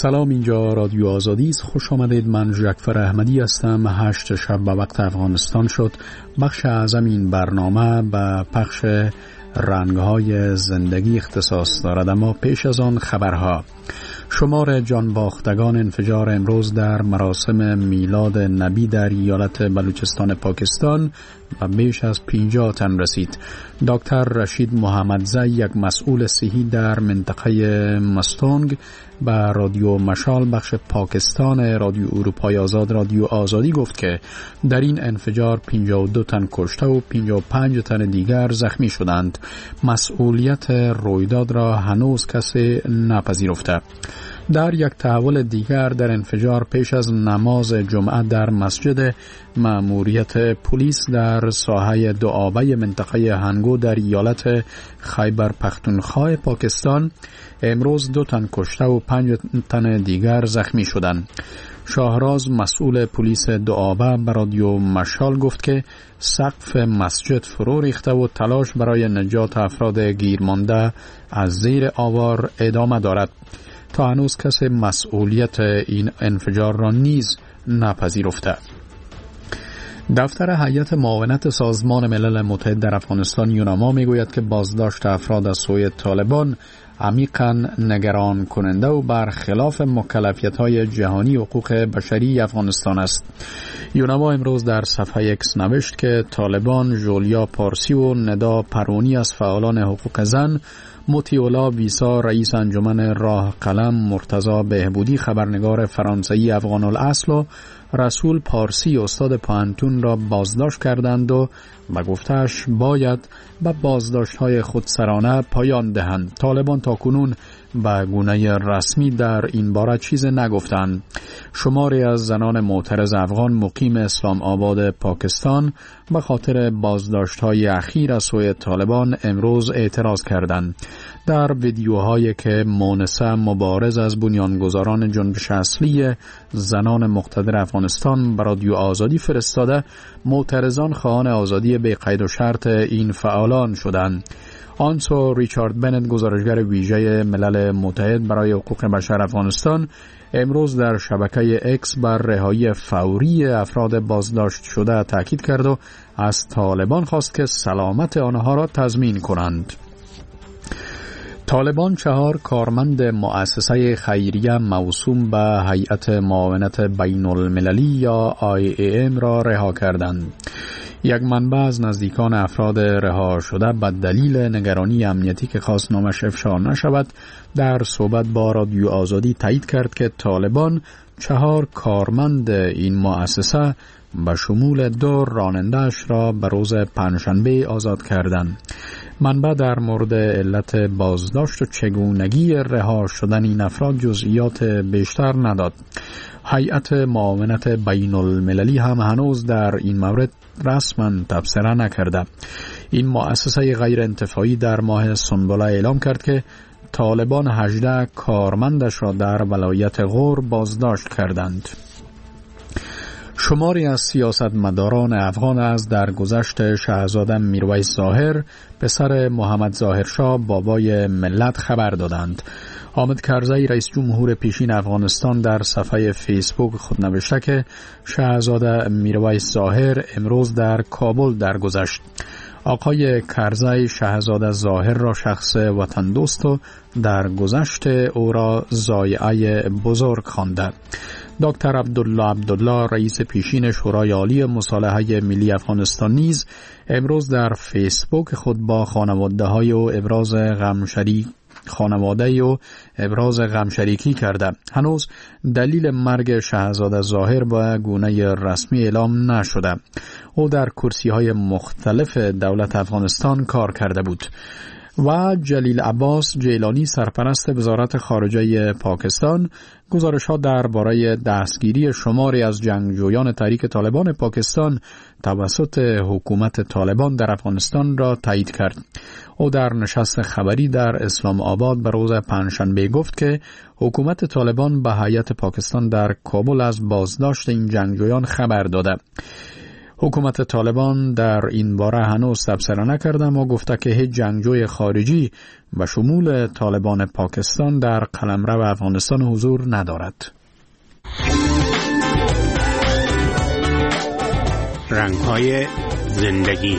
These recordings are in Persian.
سلام، اینجا رادیو آزادی است. خوش آمدید. من جعفر احمدی هستم. 8 شب به وقت افغانستان شد. بخش اعظم این برنامه به پخش رنگ‌های زندگی اختصاص دارد، اما پیش از آن خبرها. شمار جانباختگان انفجار امروز در مراسم میلاد نبی در ایالت بلوچستان پاکستان و بیش از 50 تن رسید. دکتر رشید محمدزی، یک مسئول صحی در منطقه مستونگ، به رادیو مشال بخش پاکستان رادیو اروپای آزاد رادیو آزادی گفت که در این انفجار 52 تن کشته و 55 تن دیگر زخمی شدند. مسئولیت رویداد را هنوز کسی نپذیرفته. در یک تحول دیگر، در انفجار پیش از نماز جمعه در مسجد مأموریت پلیس در ساحه دعابه منطقه هنگو در ایالت خیبر پختونخوا پاکستان امروز 2 تن کشته و 5 تن دیگر زخمی شدند. شاهراز، مسئول پلیس دعابه، به رادیو مشال گفت که سقف مسجد فرو ریخته و تلاش برای نجات افراد گیرمانده از زیر آوار ادامه دارد. تا هنوز کسی مسئولیت این انفجار را نیز نپذیرفته. دفتر هیئت معاونت سازمان ملل متحد در افغانستان یوناما میگوید که بازداشت افراد از سوی طالبان عمیقاً نگران کننده و برخلاف مکلفیت‌های جهانی حقوق بشری افغانستان است. یوناما امروز در صفحه اکس نوشت که طالبان جولیا پارسی و ندا پرونی از فعالان حقوق زن، مطیع‌الله ویسا رئیس انجمن راه قلم، مرتضی بهبودی خبرنگار فرانسوی افغان الاصل و رسول پارسی استاد پانتون را بازداشت کردند و به گفته‌اش باید به بازداشت‌های خودسرانه پایان دهند. طالبان تاکنون به گونه رسمی در این باره چیز نگفتند. شماری از زنان معترض افغان مقیم اسلام آباد پاکستان به خاطر بازداشت‌های اخیر از سوی طالبان امروز اعتراض کردند. در ویدیوهایی که مونسه مبارز از بنیانگذاران جنبش اصلی زنان مقتدر افغانستان به رادیو آزادی فرستاده، معترضان خواهان آزادی به قید و شرط این فعالان شدند. آنسو ریچارد بنت، گزارشگر ویژه ملل متحد برای حقوق بشر افغانستان، امروز در شبکه اکس بر رهایی فوری افراد بازداشت شده تاکید کرد و از طالبان خواست که سلامت آنها را تضمین کنند. طالبان 4 کارمند مؤسسه خیریه موسوم به هیئت معاونت بین المللی یا IAM را رها کردند. یک منبع از نزدیکان افراد رها شده به دلیل نگرانی امنیتی که خواست نامش افشا نشود، در صحبت با رادیو آزادی تایید کرد که طالبان 4 کارمند این مؤسسه به شمول 2 راننده‌اش را به روز پنجشنبه آزاد کردند. منبع در مورد علت بازداشت و چگونگی رها شدن این افراد جزئیات بیشتر نداد. هیئت معاونت بین المللی هم هنوز در این مورد رسما تبصره نکرده. این مؤسسه غیر انتفاعی در ماه سنبله اعلام کرد که طالبان 18 کارمندش را در ولایت غور بازداشت کردند. شماری از سیاستمداران افغان از درگذشت شاهزاده میرویس ظاهر، پسر محمد ظاهرشاه بابای ملت خبر دادند. حامد کرزی، رئیس جمهور پیشین افغانستان، در صفحه فیسبوک خود نوشته که شاهزاده میرویس ظاهر امروز در کابل درگذشت. آقای کرزی شاهزاده ظاهر را شخص وطن دوست و در گذشت او را ضایعه بزرگ خوانده. دکتر عبدالله رئیس پیشین شورای عالی مصالحه ملی افغانستان نیز امروز در فیسبوک خود با خانواده و ابراز غم شریکی کرده. هنوز دلیل مرگ شاهزاده ظاهر به گونه رسمی اعلام نشده. او در کرسی‌های مختلف دولت افغانستان کار کرده بود. و جلیل عباس جیلانی، سرپرست وزارت خارجه پاکستان، گزارش‌ها درباره دستگیری شماری از جنگجویان تحریک طالبان پاکستان توسط حکومت طالبان در افغانستان را تایید کرد. او در نشست خبری در اسلام آباد به روز پنجشنبه گفت که حکومت طالبان به هیئت پاکستان در کابل از بازداشت این جنگجویان خبر داده. حکومت طالبان در این باره هنوز تبصره نکرده اما گفته که هیچ جنگجوی خارجی به شمول طالبان پاکستان در قلمرو افغانستان حضور ندارد. رنگ‌های زندگی.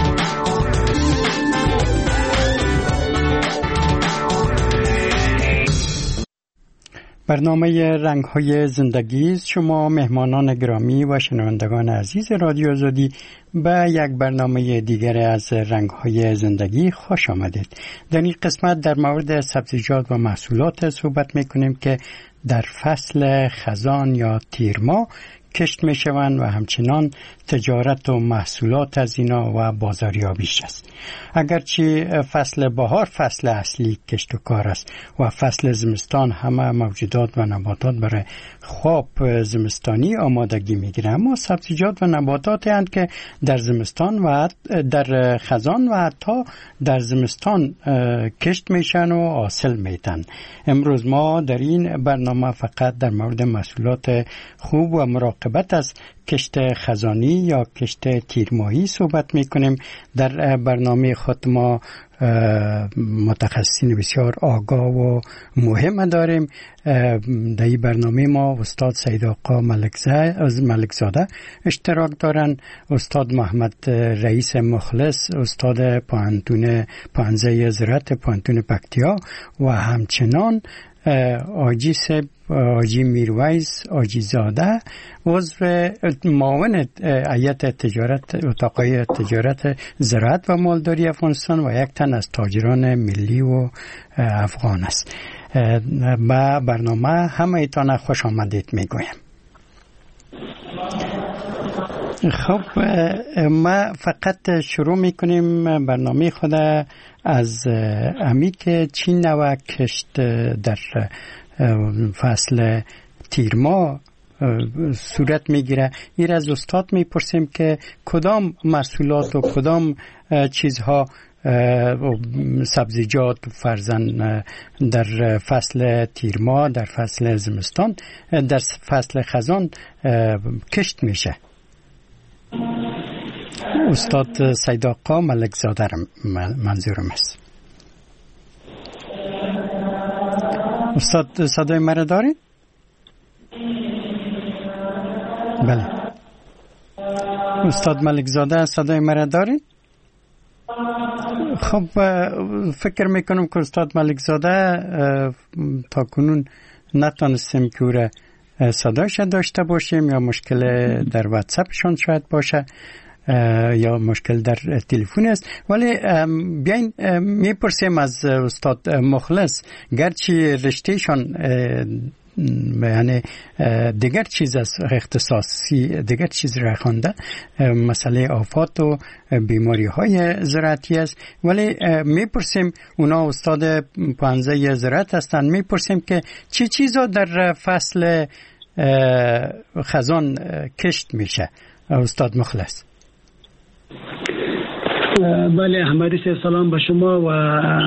برنامه رنگ‌های زندگی شما مهمانان گرامی و شنوندگان عزیز رادیو آزادی به یک برنامه دیگر از رنگ‌های زندگی خوش آمدید. در این قسمت در مورد سبزیجات و محصولات صحبت می‌کنیم که در فصل خزان یا تیر ماه کشت می‌شوند و همچنان تجارت و محصولات از اینا و بازاریابیش است. اگرچه فصل بهار فصل اصلی کشت و کار است و فصل زمستان همه موجودات و نباتات برای خواب زمستانی آمادگی می‌گیرند، اما سبزیجات و نباتاتی هستند که در زمستان و در خزان و حتی در زمستان کشت میشن و حاصل میتن. امروز ما در این برنامه فقط در مورد محصولات خوب و مراقبت از کشت خزانی یا کشت تیرماهی صحبت میکنیم. در برنامه خود ما متخصصین بسیار آگاه و مهم داریم. در این برنامه ما استاد سید آقا ملکزاده اشتراک دارن، استاد محمد رئیس مخلص استاد پانزه زراعت پانتون پکتیا و همچنان آجی میرویز آجی زاده عضو معاون هیئت تجارت اتاقای تجارت زراعت و مالداری افغانستان و یک تن از تاجران ملی و افغان است. با برنامه همه ایتان خوش آمدید میگویم. خب ما فقط شروع میکنیم برنامه خود از امی که چی نوع کشت در فصل تیرما صورت میگیره. این از استاد میپرسیم که کدام محصولات و کدام چیزها سبزیجات فرزن در فصل تیرما، در فصل زمستان، در فصل خزان کشت میشه. استاد سید آقا ملکزاده منظورم است. استاد صدای مرا دارید؟ بله. استاد ملکزاده صدای مرا دارید؟ خب فکر میکنم که استاد ملکزاده تا کنون نتونستیم که او را صدایش داشته باشیم، یا مشکل در واتساپشون شاید باشه یا مشکل در تلفن است. ولی بیاین میپرسیم از استاد مخلص، گرچه رشتهشان یعنی دیگر چیز از اختصاصی دیگر چیز را خوانده، مسئله آفات و بیماری های زراعتی است، ولی میپرسیم اونا استاد پانزه زراعت هستن، میپرسیم که چی چیزا در فصل خزان کشت میشه. استاد مخلص. بله، احمدی سلام به شما و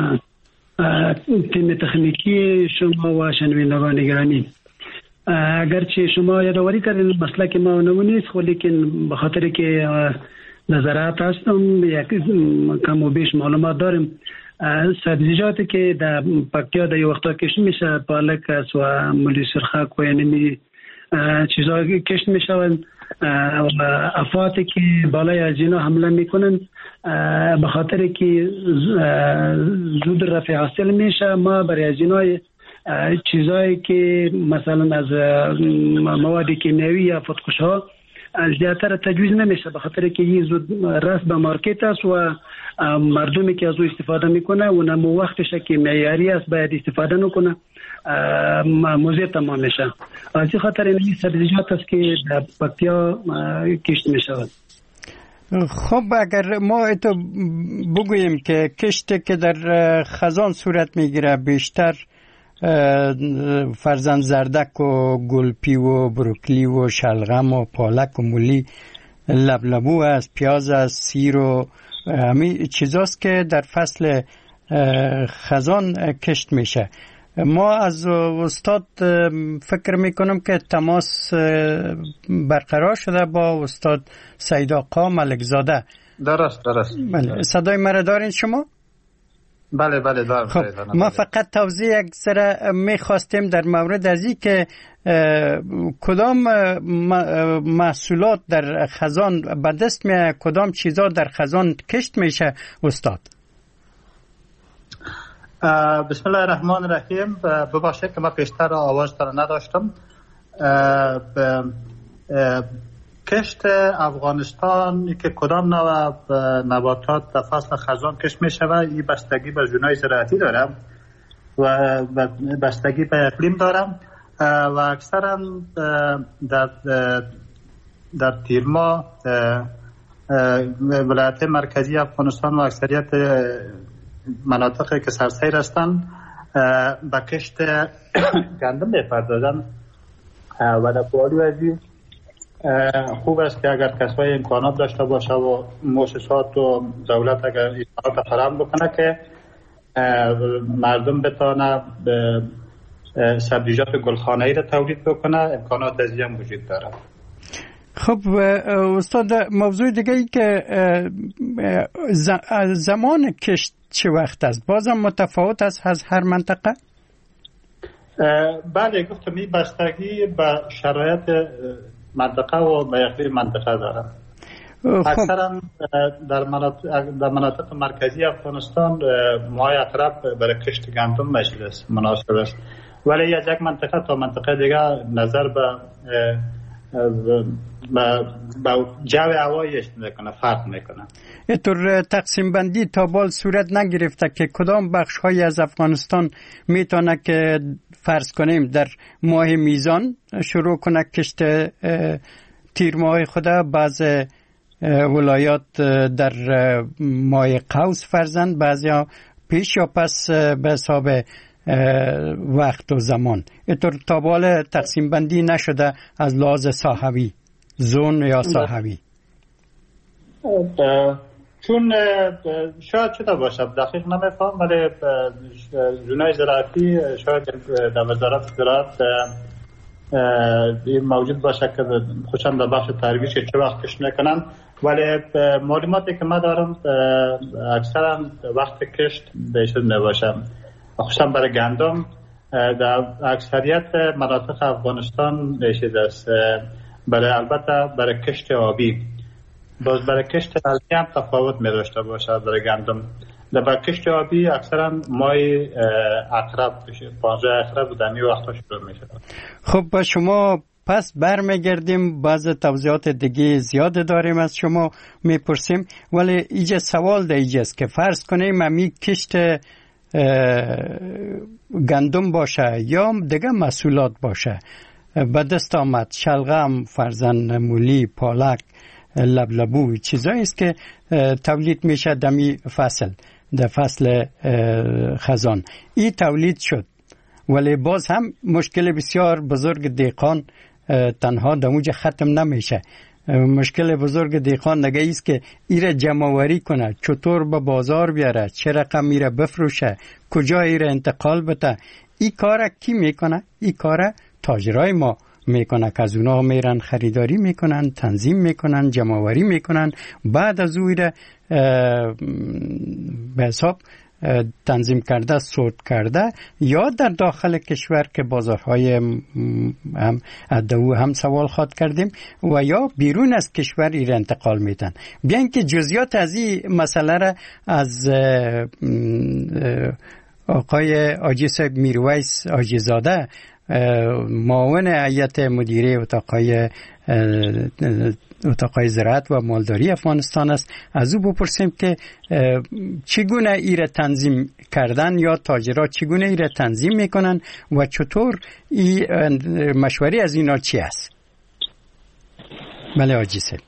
تیم تکنیکی شما و شنوندگان گرامی. اگرچه شما یادآوری کردین مسلک ما نمونیست، ولیکن به خاطر که نظرات هستم یک کم و بیش معلومات داریم. سبزیجاتی که در پکتیا در وقتا کشت میشه، پالک است و مولی سرخک و یعنی چیزا کشت میشوند. افاتی که بالای از اینا حمله میکنن به خاطر که زود رفع حاصل میشه، ما برای از اینا چیزایی که مثلا از مواد کیمیایی یا خودکش‌ها زیادتر تجویز نمیشه، به خاطر که این زود رفت به مارکت است و مردمی که از او استفاده میکنه اونم وقتشه که معیاری است باید استفاده نکنه، موضوع تمام میشه. از این خاطر این سبزیجات است که در پکتیا کشت میشود. خب اگر ما اتو بگوییم که کشت که در خزان صورت میگیره بیشتر فرزند زردک و گلپی و بروکلی و شلغم و پالک و مولی لبلبو است، پیاز است، سیر و همین چیزاست که در فصل خزان کشت میشه. ما از استاد فکر میکنم که تماس برقرار شده با استاد سید آقا ملکزاده. درست. بله، صدای مرا دارین شما؟ بله دارم. خب ما فقط توضیح یک ذره میخواستیم در مورد از این که کدام محصولات در خزان به دست میاد، کدام چیزا در خزان کشت میشه استاد؟ بسم الله الرحمن الرحیم. ببخشید که من پیشتر آواز تا نداشتم. کشت افغانستان که کدام نوع نباتات در فصل خزان کشت می شود، این بستگی به زونای زراعتی دارم و بستگی به اقلیم دارم و اکثرا در تیر ماه ولایت مرکزی افغانستان و اکثریت مناطقی که سرسیر هستند به کشت گندم می‌پردازند و در پولی وزیر خوب است که اگر کسای امکانات داشته باشه و مؤسسات و دولت اگر امکانات فراهم بکنه که مردم بتونه سبزیجات گلخانه‌ای را تولید بکنه، امکانات از این وجود داره. خب استاد، موضوع دیگه ای که زمان کشت چه وقت است؟ بازم متفاوت است از هر منطقه؟ بله، گفتم این بستگی به شرایط منطقه و به اقلیم منطقه داره. اکثرا در مناطق مرکزی افغانستان ماه اقرب برای کشت گندم مناسب است، ولی از یک منطقه تا منطقه دیگه نظر به جو هوایش میکنه، فرق میکنه. اینطور تقسیم بندی تا بال صورت نگرفته که کدام بخش های از افغانستان میتونه که فرض کنیم در ماه میزان شروع کنه کشت تیر ماه خود، بعض ولایات در ماه قوس فرزند، بعضی ها پیش یا پس به حساب وقت و زمان. اینطور تا بال تقسیم بندی نشده از لحاظ ساحوی، زون یا ساحوی. چون شاید چطور باشه دقیق نمیفهم، ولی زونای زراعتی شاید در وزارت زراعت موجود باشه که خوشم در بخش ترویج چه وقت کشت میکنن، ولی معلوماتی که من دارم اکثرا وقت کشت بیشتر نباشه، خوشم برای گندم در اکثریت مناطق افغانستان بیشتر است، برای البته برای کشت آبی باز برای کشت علمی هم تفاوت می داشته باشه. برای گندم در کشت آبی اکثرا ماه اقرب 15 اقرب در این وقتا شروع می شود. خب با شما پس برمیگردیم، بعض توضیحات دیگه زیاد داریم از شما میپرسیم، ولی اینجا سوال در اینجاست که فرض کنیم امی کشت گندم باشه یا دیگه محصولات باشه، به دست آمد شلغم، فرزن مولی، پالک، لبلبو، چیزایی است که تولید میشه دمی فصل، در فصل خزان. این تولید شد، ولی باز هم مشکل بسیار بزرگ دهقان تنها دموج ختم نمیشه. مشکل بزرگ دهقان نگه ایست که ایره جمعوری کنه، چطور به بازار بیاره، چه رقم ایره بفروشه، کجا ایره انتقال بده. این کار کی میکنه؟ این کار تاجرای ما میکنه که از اونا میرن خریداری میکنن، تنظیم میکنن، جمعوری میکنن، بعد از او ایره به حساب تنظیم کرده، سورت کرده، یا در داخل کشور که بازارهای هم سوال خواد کردیم، و یا بیرون از کشور ایره انتقال میدن. بیان که جزئیات از این مسئله را از آقای حاجی صاحب میرویس حاجیزاده، معاون هیئت مدیره اتاقای زراعت و مالداری افغانستان است، از او بپرسیم که چگونه ایره تنظیم کردن یا تاجرها چگونه ایره تنظیم میکنن و چطور مشوری از اینا چی است. بله حاجی صاحب.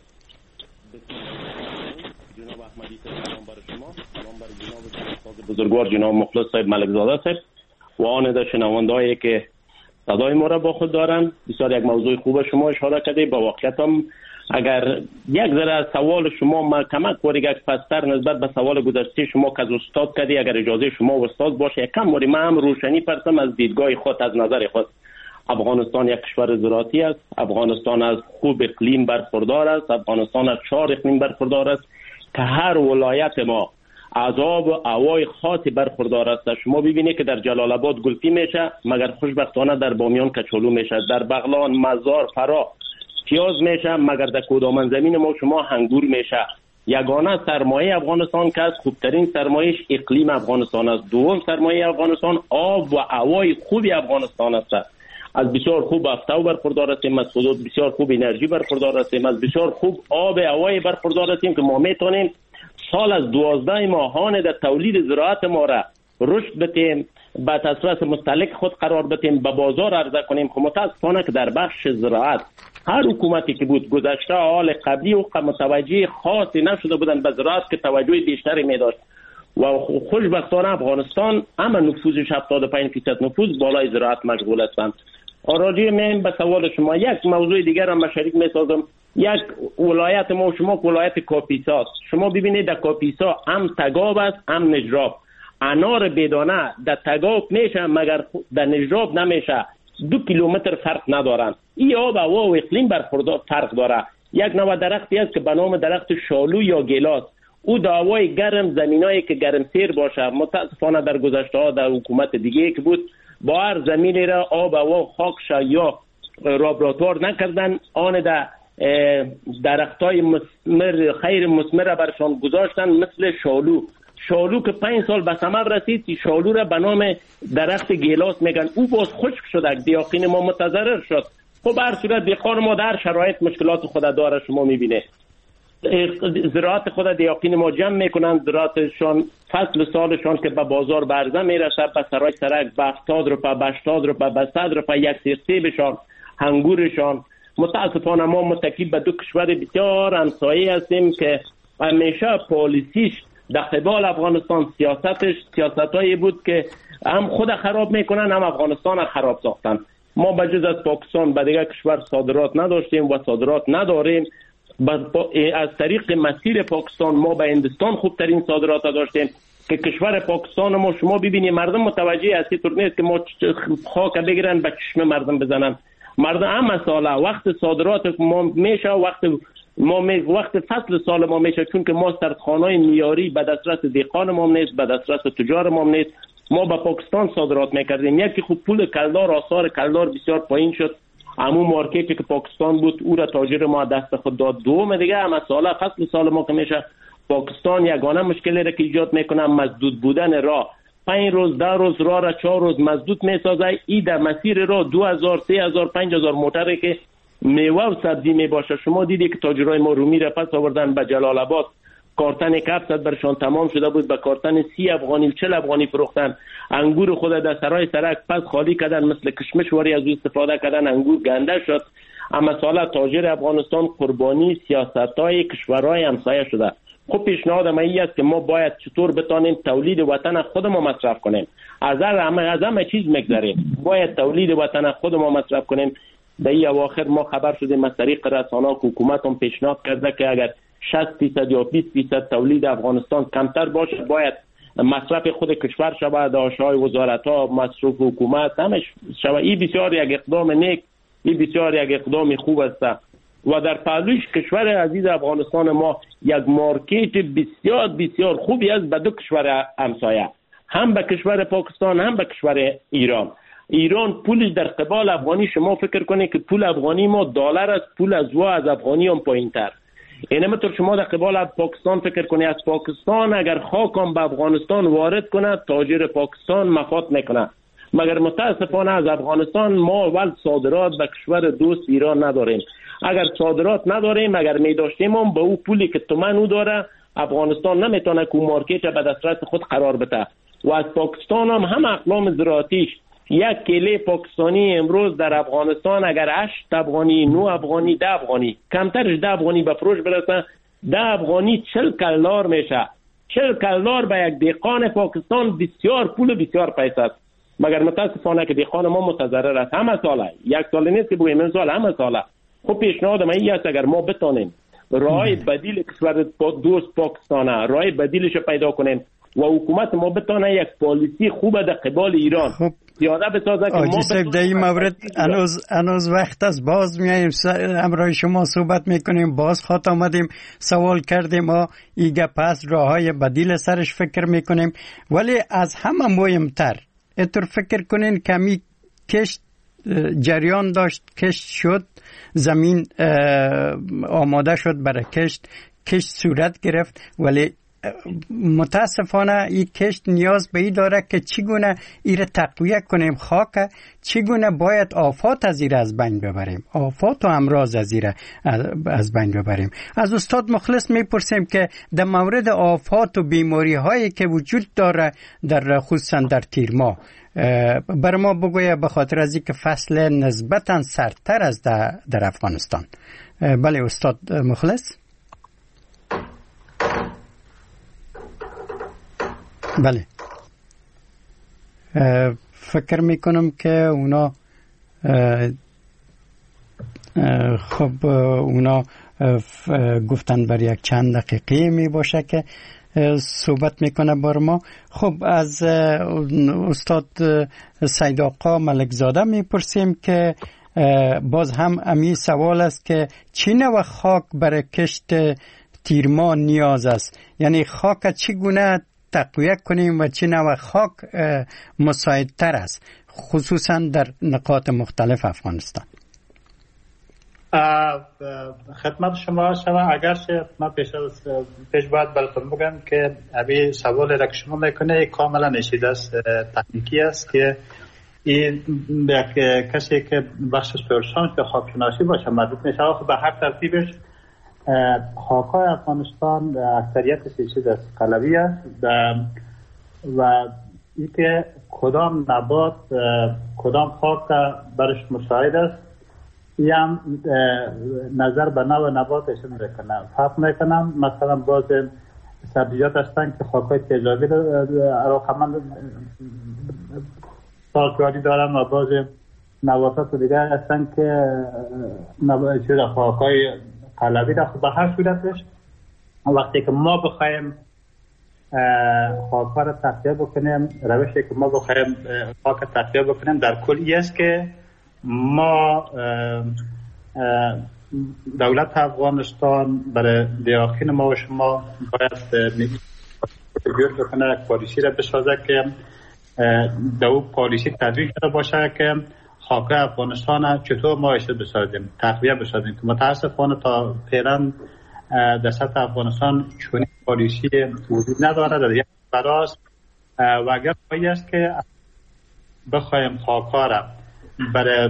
جناب احمدی صاحب، سلام برای شما، سلام برای جناب بزرگوار جناب مخلص صاحب ملکزاده صاحب و آن در شنوندهایی که صدای ما را با خود دارن. بسیار یک موضوع خوب شما اشاره کردید، با واقعیت هم اگر یک ذره سوال شما ما کمک کوریگه پستر نسبت به سوال گذشته شما که از استاد کردی، اگر اجازه شما و استاد باشه کم موری من هم روشنی پرسم از دیدگاه خود، از نظر خود. افغانستان یک کشور زراعتی است. افغانستان از خوب اقلیم برخوردار است. افغانستان از 4 اقلیم برخوردار است که هر ولایت ما از آب و هوای خاصی برخوردار است. شما ببینید که در جلال آباد گلپی میشه، مگر خوشبختانه در بامیان کچالو میشه، در بغلان، مزار، فرا پیاز میشه، مگر در کدامن زمین ما شما انگور میشه. یگانه سرمایه افغانستان که از خوبترین سرمایهش اقلیم افغانستان است. دوم سرمایه افغانستان آب و هوای خوبی افغانستان است. از بسیار خوب افتاو برخوردار هستیم، از بسیار خوب انرژی برخوردار هستیم، از بسیار خوب آب هوای برخوردار هستیم که ما میتونیم سال از 12 ماهانه در تولید زراعت ما را رشد بدیم، به تصرف مستهلک خود قرار بدیم، به بازار عرضه کنیم. که متاسفانه که در بخش زراعت هر حکومتی که بود گذشته حال قبلی و متوجه خاصی نشده بودن به زراعت که توجه بیشتری می‌داشت و خوشبختانه افغانستان اما نفوذش 75% نفوذ بالای زراعت مشغول هستند. راجع به سوال شما یک موضوع دیگر هم شریک می‌سازم. یک ولایت ما شما ولایت کاپیسا است. شما ببینید در کاپیسا هم تگاب است هم نجراب. انار بدانه در تگاب میشه مگر در نجراب نمیشه. 2 کیلومتر فرق ندارن. این آب و هوا و اقلیم برخوردار فرق داره. یک نوع درختی است که به نام درخت شالو یا گیلاس. او در هوای گرم زمینایی که گرم سیر باشه، متاسفانه در گذشته ها در حکومت دیگه که بود با هر زمینی را آب و هوا خاکش یا لابراتوار نکردن، آن در درختای مثمر خیر مثمر برشان گذاشتن مثل شالو که 5 سال به ثمر رسید. شالو را به نام درخت گیلاس میگن. او باز خشک شد، دیاقین ما متضرر شد. خب هر صورت دیقان ما در شرایط مشکلات خود داره. شما میبینه زراعت خود دیاقین ما جمع میکنن، زراعتشان فصل سالشان که به بازار برزه میرسه به سرای سرک به 70 روپیه به 80 روپیه به 100 روپیه یک سیرسی بشان انگورشان. متاسفانه ما متکی به 2 کشور بسیار همسایه هستیم که همیشه پالیسیش در قبال افغانستان سیاستایی بود که هم خود خراب میکنن هم افغانستان خراب ساختن. ما بجز از پاکستان به دیگر کشور صادرات نداشتیم و صادرات نداریم. از طریق مسیر پاکستان ما به هندوستان خوبترین صادرات داشتیم که کشور پاکستان ما شما ببینید مردم متوجه هستی طور نیست که ما خاک بگیرن به چشم مردم بزنن. مردم هم مسئله وقت صادرات ما میشه، وقت فصل سال ما میشه، چون که ما سردخانه‌های میاری به دسترس دیقان ما نیست، به دسترس تجار ما نیست. ما به پاکستان صادرات میکردیم. یکی خوب پول کلدار آثار کلدار بسیار پایین شد. همون مارکتی که پاکستان بود او را تاجر ما دست خود داد. دوم دیگه هم مسئله فصل سال ما که میشه پاکستان یگانه مشکلی را که ایجاد میکنه مسدود بودن راه. 5 روز 10 روز راه را 4 روز مسدود میسازه. این در مسیر راه 2000 3000 5000 موتری که میوه و سبزی میباشه. شما دیدی که تاجرای ما رومی را پس آوردن به جلال آباد، کارتن 700 برشان تمام شده بود، به کارتن 30 افغانی و 40 افغانی فروختن. انگور خود در سرای سرک پس خالی کردن، مثل کشمش واری از استفاده کردن، انگور گنده شد. اما سال تاجر افغانستان قربانی سیاست‌های کشورهای همسایه شده. خب پیشنهاد من این است که ما باید چطور بتانیم تولید وطن خودمون مصرف کنیم. از همه چیز میگذریم، باید تولید وطن خودمون مصرف کنیم. در این اواخر ما خبر شدیم از طریق رسانه‌ها که حکومت هم پیشنهاد کرده که اگر 60% یا 20% تولید افغانستان کمتر باشه باید مصرف خود کشور شود، داشته‌های وزارت‌ها، مصرف حکومت همش شود. این بسیار یک اقدام نیک، این بسیار یک اقدام خوب است و در پهلوش کشور عزیز افغانستان ما یک مارکت بسیار بسیار خوبی است به 2 کشور همسایه، هم به کشور پاکستان هم به کشور ایران پولش در قبال افغانی شما فکر کنید که پول افغانی ما دلار است، پول از افغانی هم پایین‌تر. اینطور شما در قبال پاکستان فکر کنید از پاکستان اگر خاکم به افغانستان وارد کنه تاجر پاکستان مفاد میکنه، مگر متاسفانه از افغانستان ما اول صادرات به کشور دوست ایران نداریم. اگر صادرات نداریم، اگر می داشتیم هم به او پولی که تومن او داره افغانستان نمیتونه که مارکت به دسترس خود قرار بده و از پاکستان هم اقلام زراعتیش 1 کیله پاکستانی امروز در افغانستان اگر 8 افغانی 9 افغانی 10 افغانی کمترش 10 افغانی به فروش برسه 10 افغانی 40 کلدار میشه. 40 کلدار به یک دیقان پاکستان بسیار پول بسیار پیسه است، مگر متاسفانه که دیقان ما متضرر است. همه ساله، یک سال نیست که بگویم این سال، همه ساله خب پیشنهاد من این است اگر ما بتانیم راه بدیل کشور دوست پاکستان راه بدیلش پیدا کنیم و حکومت ما بتانه یک پالیسی خوب در قبال ایران خب پیاده بسازه که ما صاحب در این مورد هنوز وقت است، باز میایم همراه شما صحبت میکنیم، باز خاط آمدیم سوال کردیم ما ایگه پس راه های بدیل سرش فکر میکنیم. ولی از همه مهمتر اینطور فکر کنین کمی کشت جریان داشت، کشت شد، زمین آماده شد برای کشت صورت گرفت، ولی متاسفانه این کشت نیاز به این داره که چگونه ایره تقویه کنیم خاک، چگونه باید آفات از ایره از بین ببریم، آفات و امراض از ایره از بین ببریم. از استاد مخلص میپرسیم که در مورد آفات و بیماری هایی که وجود داره در خصوصا در تیر ماه بر ما بگویه، به خاطر از اینکه فصل نسبتا سردتر از در افغانستان. بله استاد مخلص. بله فکر میکنم که اونا خب اونا گفتن بر یک چند دقیقه می باشه که صحبت میکنه بر ما. خب از استاد سید آقا ملکزاده میپرسیم که باز هم امی سوال است که چی نوع خاک برای کشت تیرما نیاز است، یعنی خاک چگونه تقویه کنیم و چه نوع خاک مساعدتر است خصوصا در نقاط مختلف افغانستان؟ خدمت شما اگرچه من پیش باید براتون بگم که ابی سوال را که شما میکنه کاملا نشیده است، تکنیکی است که این کسی که بخش سورسانس به خاکشناسی باشه مربوط میشه به هر ترتیبش خاک‌های افغانستان اکثریت چیز است قلوی است و اینکه کدام نبات کدام خاک برش مساعد است این هم نظر به نوع نباتش میکنه. فرق میکنم مثلا باز سبزیجات هستن که خاک‌های تیزابی علاقمند سازگاری دارن و باز نباتات دیگر هستن که خاک‌های قلبی را. به هر صورتش وقتی که ما بخوایم خاک را تخلیه بکنیم، روشی که ما بخوایم خاک تخلیه بکنیم در کل این است که ما دولت افغانستان برای دیاخین ما و شما باید جور بکنه پالیسی را بسازه که دو پالیسی تدوین شده باشه که خاک افغانستان چطور ما ایشت بسازیم، تقویه بسازیم، که متاسفانه تا فعلا در سطح افغانستان چون پالیسی وجود نداره در یک براست و اگر باید است که بخوایم خاک‌ها را برای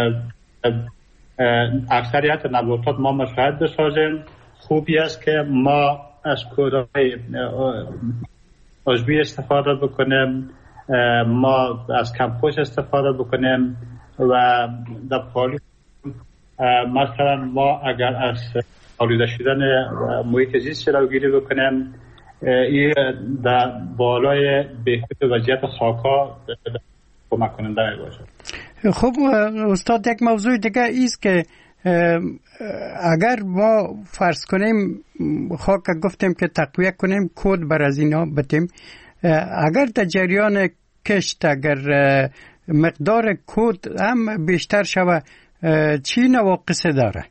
اکثریت نباتات ما مساعد بسازیم، خوبی است که ما از کودهای عضوی استفاده بکنیم، ما از کمپوست استفاده بکنیم و در پالیس مثلا ما اگر از آلوده شدن محیط زیست را گیری بکنیم این در بالای بهبود وضعیت خاک‌ها کمک کننده می باشد. خب استاد یک موضوع دیگه ایست که اگر ما فرض کنیم خاک گفتیم که تقویه کنیم کود بر از اینا بتیم، اگر در جریان کشت اگر مقدار کود هم بیشتر شوه چی نواقص داره؟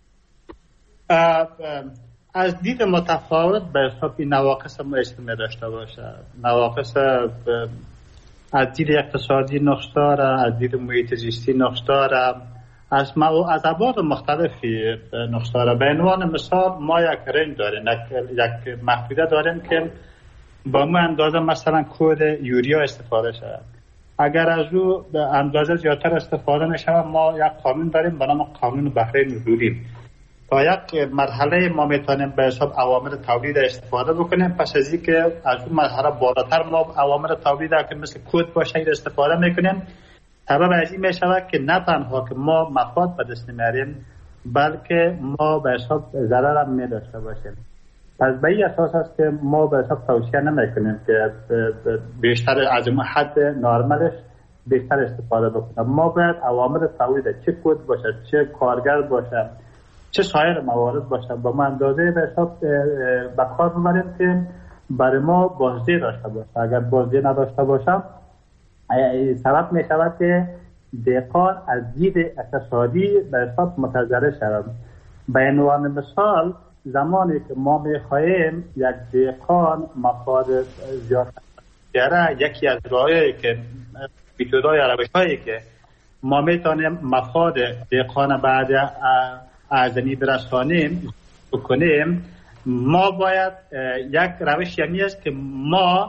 از دید متفاوت به حساب این نواقص ما می داشته باشه. نواقص از دید اقتصادی نقص داره، از دید محیط زیستی نقص داره، از ابعاد مختلفی نقص داره. به عنوان مثال ما یک رنج داریم، یک محدوده داریم که با ما اندازه مثلا کود یوریا استفاده شده. اگر از او اندازه زیادتر استفاده نشه ما یک قانون داریم به نام قانون بهره نزولی. تا یک مرحله ما میتونیم به حساب عوامل تولید استفاده بکنیم، پس از اینکه از اون مرحله بالاتر ما عوامل تولید که مثل کود باشه این استفاده میکنیم. سبب از این میشود که نه تنها که ما مفاد به دست نمیاریم بلکه ما به حساب ضرر هم میداشته باشیم. پس به این اساس است که ما به حساب توصیه نمیکنیم که بیشتر از حد نرمالش بیشتر استفاده بکنه. ما باید عوامل تولید چه کود باشه، چه کارگر باشه، چه سایر موارد باشه با من اندازه به حساب به کار ببریم که برای ما بازدهی داشته باشه. اگر بازدهی نداشته باشه سبب می شود که دهقان از دید اقتصادی به حساب متضرر شود. به عنوان مثال زمانی که ما می‌خواهیم یک دهقان مفاد زیاد بیاره، یکی از راهایی که میتودهای روش‌هایی که ما میتونیم مفاد دهقان بعد ارزنی برسانیم بکنیم، ما باید یک روش یعنی است که ما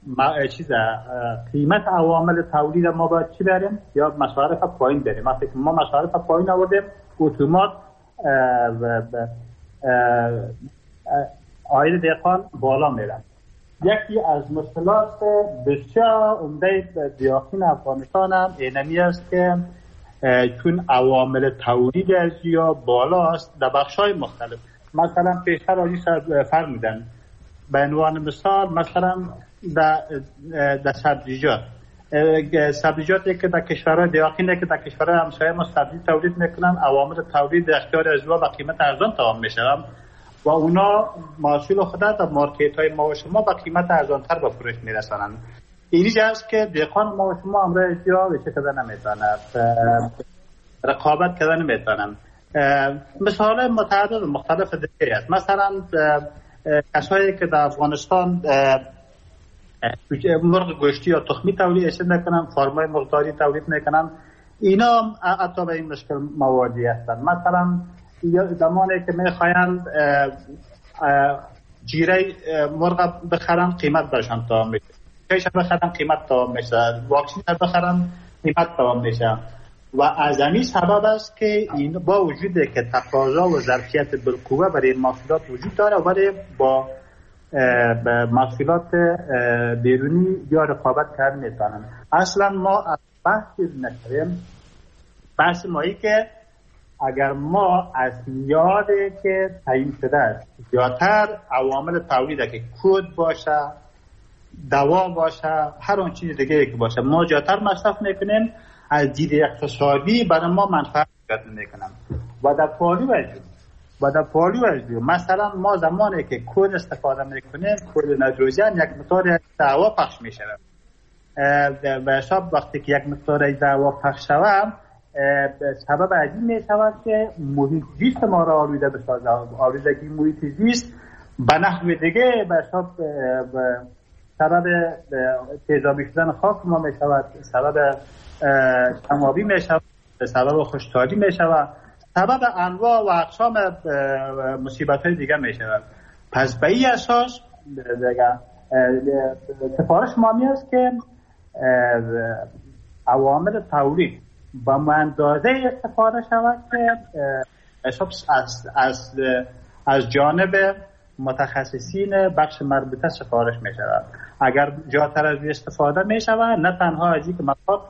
قیمت عوامل تولید ما باید چی بریم یا مصارف پایین بریم. وقتی که ما مصارف پایین آوردیم اتومات عاید دهقان بالا میره. یکی از مشکلات بسیار عمده دیاخین افغانستان هم اینمی است که چون عوامل تولید از یا بالا است در بخش‌های مختلف، مثلا پیشتر آجی فرمودن به عنوان مثال مثلا در سبزیجاتی که در کشورهای دیاخینه که در کشورهای همسایه ما سبزی تولید میکنن، عوامل تولید اختیار از با قیمت ارزان تمام میشن و اونا محصول خود در مارکت های ما و شما با قیمت ارزانتر به فروش میرسانن. اینجا است که دهقان ما و شما امروز اجرا بشه کردن نمیتونن، رقابت کردن نمیتونن. مثال متعدد مختلف دیگه است. مثلا کسایی که در افغانستان مرغ گوشتی یا تخمی تولید میکنن، فارمای مرغداری تولید میکنن، اینا حتی به این مشکل مواجه هستند. مثلا زمانی که میخواین جیره مرغ بخرن قیمت برشان تمام میشه، پیش بخرن قیمت تمام میشه، واکسین بخرن قیمت تمام میشه و از همین سبب است که این با وجود که تقاضا و ظرفیت بالقوه برای محصولات وجود داره ولی با محصولات بیرونی یا رقابت کردن میتونن. اصلا ما از بحثی نکردیم، بحث مایی که اگر ما از میادی که تعیین شده است زیادتر عوامل تولیده که کود باشه، دوا باشه، هر اون چیز دیگه که باشه ما زیادتر مصرف میکنیم، از دید اقتصادی برای ما منفعت میکنم و در پالی وجود مثلا ما زمانی که کود استفاده میکنیم، کود نایتروژن یک مقدار دوا پخش میشه به حساب وقتی که یک مقدار دوا پخش شود سبب عجیب میشود که محیط زیست ما را آلوده بسازه. آلودگی محیط زیست به نحو دیگه به حساب سبب تیزابی شدن خاک ما میشود، سبب کم‌آبی میشود، سبب خشکسالی میشود، سبب انواع و اقسام مصیبت‌های دیگه میشود. پس به این اساس سفارش ما است که عوامل تولید با اندازه استفاده شود که از جانب متخصصین بخش مربوطه سفارش می شود. اگر جاتر از استفاده می شود نه تنها ازی که مفاد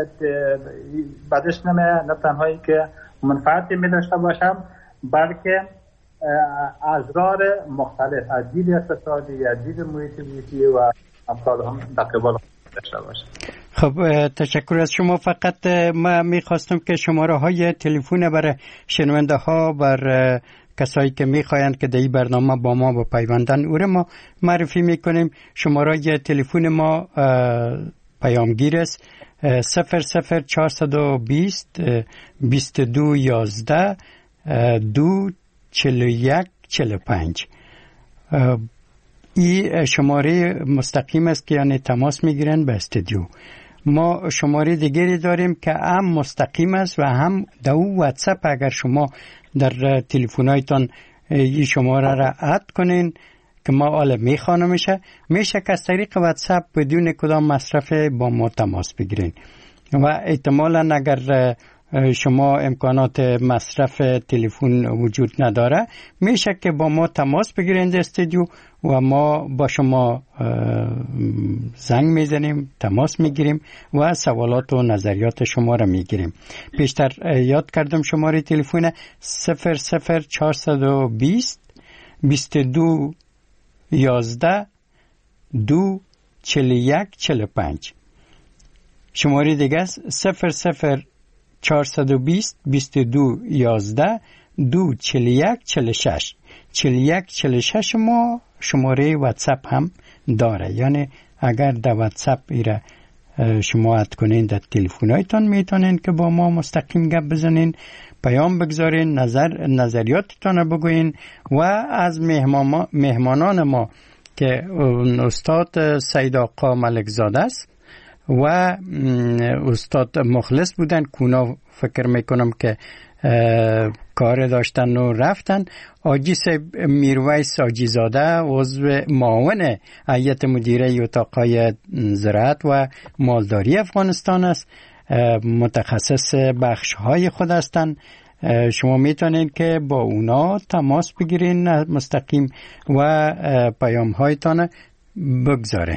بدش نه تنهایی که منفعتی می داشته باشم بلکه اضرار مختلف از دید اقتصادی، از دید محیط زیستی و امثال هم در قبال داشته باشم. خب تشکر از شما. فقط ما میخواستم که شماره های تلفن برای شنونده ها بر کسایی که میخواین که در این برنامه با ما بپیوندن او را ما معرفی میکنیم. شماره تلفن ما پیامگیر است 00420 2211 24145. این شماره مستقیم است که یعنی تماس میگیرن به استودیو. ما شماره دیگری داریم که هم مستقیم است و هم در واتساپ. اگر شما در تلفن‌هایتان این شماره را اد کنین که ما حالا میشه که از طریق واتساپ بدون کدام مصرف با ما تماس بگیرین و احتمالاً اگر شما امکانات مصرف تلفن وجود نداره میشه که با ما تماس بگیرین در استودیو و ما با شما زنگ میزنیم، تماس میگیریم و سوالات و نظریات شما را میگیریم. پیشتر یاد کردم شماره تلفن 00420 2211 24145. شماره دیگه است 00420 22 11 241 46 41 46. ما شماره واتساپ هم داره، یعنی اگر در واتساپ ایره شما اد کنین در تلفنایتان میتونین که با ما مستقیم گپ بزنین، پیام بگذارین، نظریاتتان بگوین. و از مهمانان ما که استاد سید آقا ملک زاده است و استاد مخلص بودن، کونا فکر میکنم که کار داشتن و رفتن. آجی صاحب میرویس آجی زاده عضو معاون هیئت مدیره اتاقای زراعت و مالداری افغانستان است، متخصص بخش های خود هستند. شما میتونید که با اونا تماس بگیرین مستقیم و پیام هایتان بگذارین.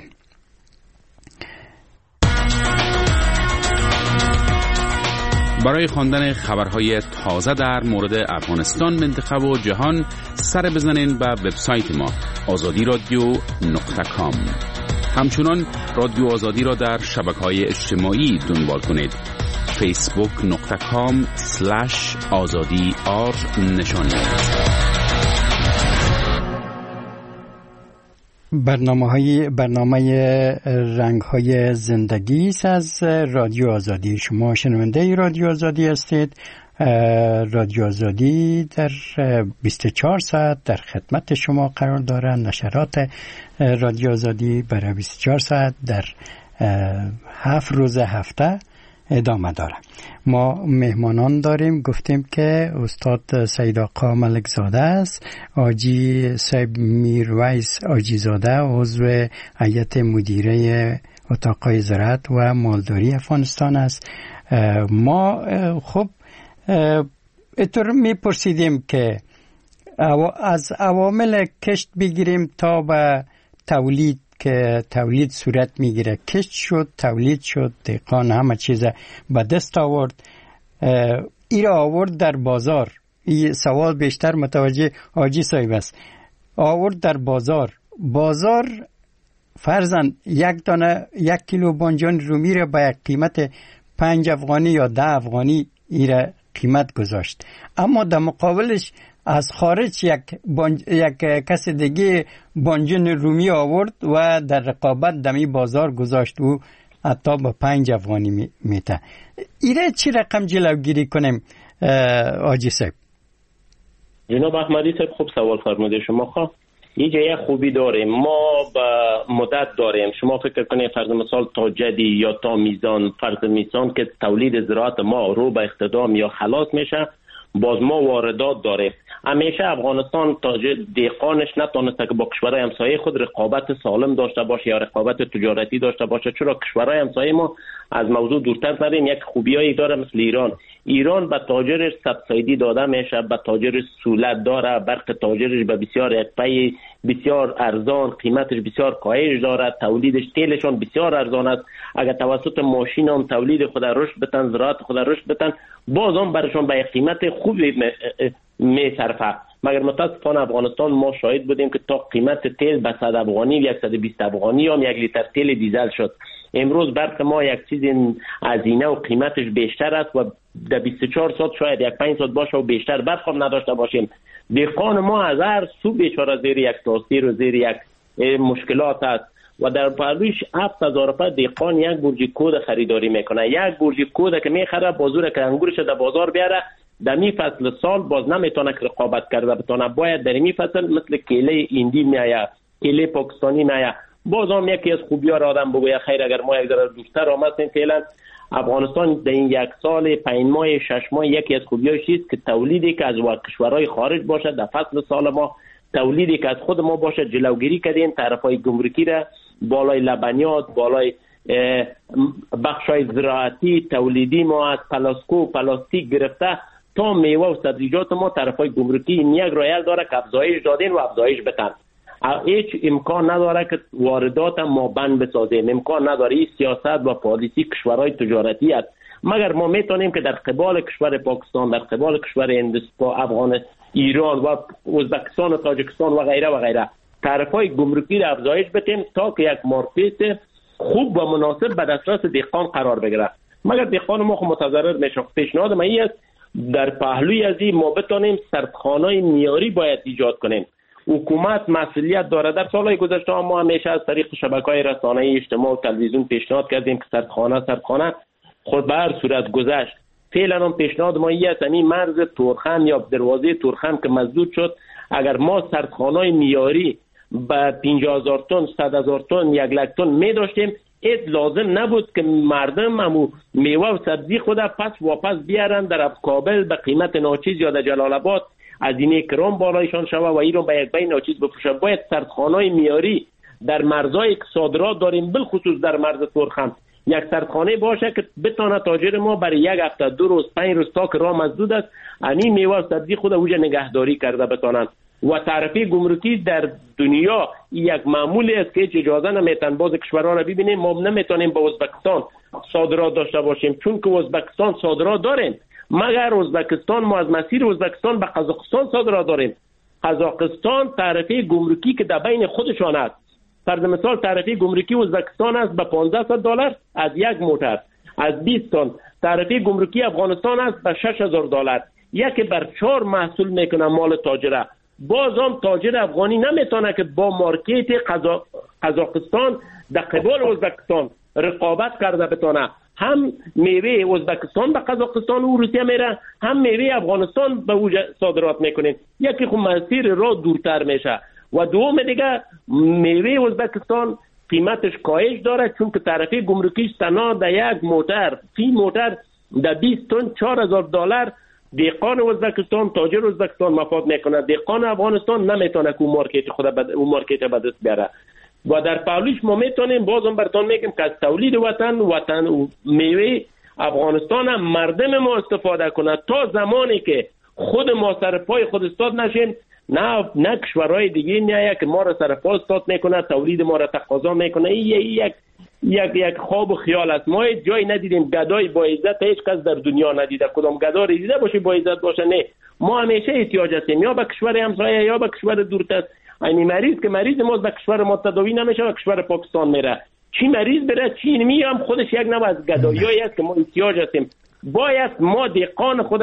برای خواندن خبرهای تازه در مورد افغانستان، منطقه و جهان سر بزنین به وبسایت ما azadi.radio.com. همچنان رادیو آزادی را در شبکه‌های اجتماعی دنبال کنید. facebook.com/azadi_r برنامه رنگ‌های زندگی از رادیو آزادی. شما شنونده رادیو آزادی هستید. رادیو آزادی در 24 ساعت در خدمت شما قرار داره. نشرات رادیو آزادی برای 24 ساعت در 7 روز هفته ادامه داره. ما مهمانان داریم، گفتیم که استاد سید آقا ملک زاده است، آجی صاحب میرویس آجی زاده عضو هیئت مدیره اتاقای زراعت و مالداری افغانستان است. ما خب اینطور میپرسیدیم که از عوامل کشت بگیریم تا به تولید، که تولید صورت میگیره. کشت شد، تولید شد، دهقان همه چیز به دست آورد، ایرا آورد در بازار. این سوال بیشتر متوجه حاجی صاحب است. آورد در بازار فرضاً یک کیلو بانجان رومی را به یک قیمت 5 افغانی یا 10 افغانی ایرا قیمت گذاشت، اما در مقابلش از خارج یک کس دیگه بانجان رومی آورد و در رقابت دمی بازار گذاشت و حتی با 5 افغانی میته. ایره چی رقم جلوگیری کنیم آجی صاحب؟ جناب احمدی صاحب خوب سوال فرموده شما. خواه یه جای خوبی داریم، ما با مدت داریم. شما فکر کنید فرض مثال تا جدی یا تا میزان، فرض میزان که تولید زراعت ما رو به اختدام یا خلاص میشه، باز ما واردات داریم. همیشه افغانستان تا دهقانش نتونسته که با کشورهای همسایه خود رقابت سالم داشته باشه یا رقابت تجارتی داشته باشه، چرا کشورهای همسایه ما از موضوع دورتر نریم. یک خوبیایی داره مثل ایران به تاجرش سبسایدی داده میشه، به تاجرش سهولت داره، برق تاجرش به بسیار یک پی بسیار ارزان، قیمتش بسیار کاهش داره، تولیدش تیلشون بسیار ارزان است. اگر توسط ماشین هم تولید خود رشد بدن، زراعت خود رشد بدن، باز هم برشون به قیمت خوبی میصرفه. مگر متاسفانه افغانستان ما شاهد بودیم که تا قیمت تیل به 100 افغانی و 120 افغانی هم یک لیتر تیل دیزل شد. امروز برق ما یک چیز هزینه و قیمتش بیشتر است و در 24 ساعت شاید یک 5 ساعت باشه و بیشتر برق هم نداشته باشیم. دهقان ما از هر سو بیچاره زیر یک تاثیر و زیر یک مشکلات است و در پرویش 7000 روپیه دهقان یک بورجی کود خریداری میکنه. یک بورجی کود که میخره بازور که انگورش در بازار بیاره، در می فصل سال باز نمیتونه که رقابت کرده بتونه. باید در می فصل مثل کیله ایندی میایه، کیله پاکستانی میایه. باز هم یکی از خوبی‌ها را آدم بگوید خیر اگر ما یک ذره دوستر آمدیم فعلا افغانستان در این یک سال 5 ماه 6 ماه یکی از خوبی‌هاش است که تولیدی که از کشورهای خارج باشه در فصل سال ما، تولیدی که از خود ما باشه جلوگیری کردیم. طرفای گمرکی را بالای لبنیات، بالای بخشای زراعتی تولیدی ما از پلاسکو پلاستیک گرفته تا میوه و سبزیجات ما طرفای گمرکی این یک رایل داره که افزایش دادین و افزایش بتن. هیچ امکان نداره که واردات ما بند بسازیم، امکان نداره. این سیاست و پالیسی کشورهای تجارتی است. مگر ما میتونیم که در قبال کشور پاکستان، در قبال کشور هندوستان، افغان، ایران و ازبکستان و تاجیکستان و غیره و غیره طرفای گمرکی را افزایش بدیم تا که یک مارکت خوب و مناسب به دسترس دهقان قرار بگیره. مگر دهقان ما خود متضرر میشه. پیشنهاد من این است در پهلوی از این ما بتونیم سردخانه‌های معیاری باید ایجاد کنیم. حکومت مسئولیت داره. در سالهای گذشته ما همیشه از طریق شبکه‌های رسانه‌ای اجتماعی و تلویزیون پیشنهاد کردیم که سردخانه خود به هر صورت گذشت. فعلا هم پیشنهاد ما این است این مرز تورخم یا دروازه تورخم که مسدود شد، اگر ما سردخانه‌های معیاری به 50,000 تن 100,000 تن 1,00,000 تن می داشتیم، اید لازم نبود که مردم همو میوه و سبزی خود پس واپس بیارن در کابل به قیمت ناچیز یا در جلال آباد از این کرام بالایشان شوه و این رو به یک بین ناچیز بفروشه. باید سردخانه‌های معیاری در مرزهای که صادرات داریم، بالخصوص در مرز تورخم، یک سردخانه باشه که بتونه تاجر ما برای یک هفته 2 روز 5 روز تا که راه مسدود است این میوه و سبزی خود اوجه نگهداری کرده بتونن. و تعرفه گمرکی در دنیا یک معمولی است که اجازه نمیتن باز کشورها را ببینیم. ما نمیتونیم به ازبکستان صادرات داشته باشیم چون که ازبکستان صادرات داریم، مگر ازبکستان ما از مسیر ازبکستان به قزاقستان صادرات داریم. قزاقستان تعرفه گمرکی که در بین خودشان است، فرض مثال تعرفه گمرکی ازبکستان است به $1,500 از یک موتر، از 20 تن. تعرفه گمرکی افغانستان است به $6,000. یکی بر 4 محصول میکنه مال تاجره. باز هم تاجر افغانی نمیتونه که با مارکت قزاقستان در قبال ازبکستان رقابت کرده بتونه. هم میوه ازبکستان به قزاقستان و روسیه میره، هم میوه افغانستان به او صادرات میکنه. یکی خب مسیر راه دورتر میشه. و دوم دیگه میوه ازبکستان قیمتش کاهش داره چون که تعرفه گمرکیش تنها در یک موتر فی موتر در 20 تن $4,000 دهقان ازبکستان تاجر ازبکستان مفاد میکنه. دهقان افغانستان نمیتونه که اون مارکت به دست بیاره. و در پهلوش ما میتونیم بازم براتون میگم که از تولید وطن و میوه افغانستان هم مردم ما استفاده کنه تا زمانی که خود ما سر پای خود استاد نشیم. نه کشورهای دیگه میایه که ما را سر پا استاد میکنه، تولید ما را تقاضا میکنه. این یک خواب و خیال است. ما جای ندیدیم گدای با عزت هیچ کس در دنیا ندیده. کدام گدا دیده باشه با عزت باشه؟ نه، ما همیشه احتیاج هستیم یا به کشور همسایه یا به کشور دورتر. این مریض که مریض ما به کشور ما تداوی نمیشه و کشور پاکستان میره. چی مریض بره چی هم خودش یک نوع از گدایی است که ما احتیاج هستیم. باید ما دهقان خود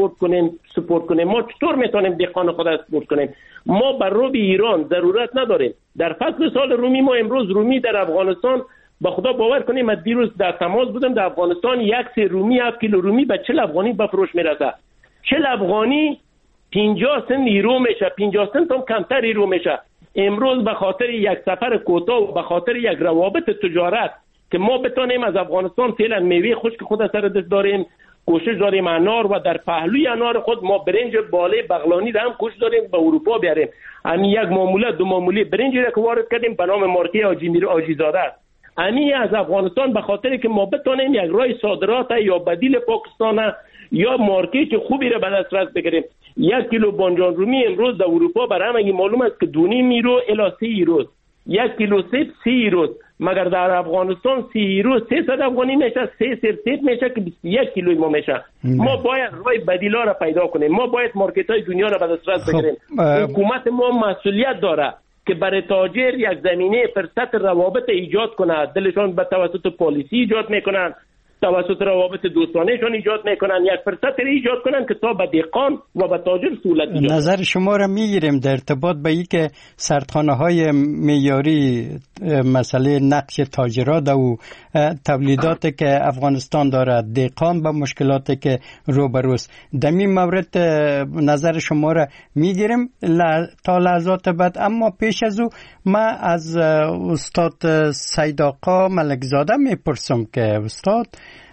سپورت کنیم. ما چطور میتونیم دهقان خود سپورت کنیم؟ ما بر روی ایران ضرورت نداریم. در فصل سال رومی ما امروز رومی در افغانستان با خدا باور کنیم، من دیروز در تماس بودم در افغانستان 1 سیر رومی 7 کیلو رومی به 40 افغانی به فروش میرسه. 40 افغانی 50 سنت یورو میشه، 50 سنت هم کمتر یورو میشه. امروز به خاطر یک سفر کوتاه و به خاطر یک روابط تجارت که ما بتونیم از افغانستان فعلا میوه خشک خود سر دست داریم، کوشش داریم انار و در پهلوی انار خود ما برنج باله بغلانی را هم کوشش داریم به اروپا بیاریم. همین یک معموله 2 معموله برنج را که وارد کردیم به نام مارکه آجیزاده. همین از افغانستان به خاطر که ما بتونیم یک راه صادرات یا بدیل پاکستان یا مارکت خوبی را به دسترس بگیریم. 1 کیلو بانجان رومی امروز در اروپا برای همه معلوم است که 2.5 یورو الی 3 یورو. 1 کیلو سیب 30 یورو، مگر در افغانستان 30 یورو 300 افغانی میشه. 3 سیب میشه که 21 کیلو ما میشه. ما باید راه بدیلا را پیدا کنیم. ما باید مارکت های دنیا را به دسترس بگیریم. حکومت ما مسئولیت داره که برای تاجر یک زمینه فرصت روابط ایجاد کنه. دلشان به توسط پالیسی ایجاد میکنن، توسط روابط دوستانهشان ایجاد میکنن، یک فرصت ایجاد کنن که تا به دهقان و به تاجر سهولت ایجاد. نظر شما را میگیریم در ارتباط به این که سردخانه‌های معیاری مسئله نقش تاجرات و تولیداتی که افغانستان دارد، دهقان به مشکلاتی که روبروست، در این مورد نظر شما را میگیریم تا لحظات بعد. اما پیش از او من از استاد سید آقا ملکزاده میپرسم که استاد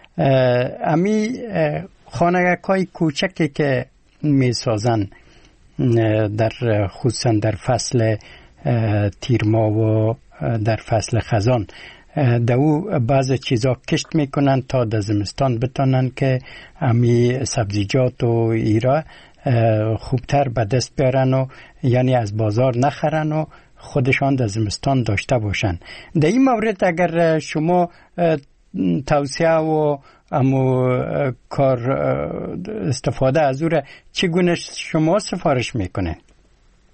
امی خانگاه‌های کوچکی که میسازن در خصوصا در فصل تیرما و در فصل خزان، در او بعض چیزا کشت میکنن تا در زمستان بتونن که امی سبزیجات و ایرا خوبتر به دست بیارن و یعنی از بازار نخرن و خودشان در زمستان داشته باشن. در این مورد اگر شما توصیه و کار استفاده از او را چگونه شما سفارش میکنه؟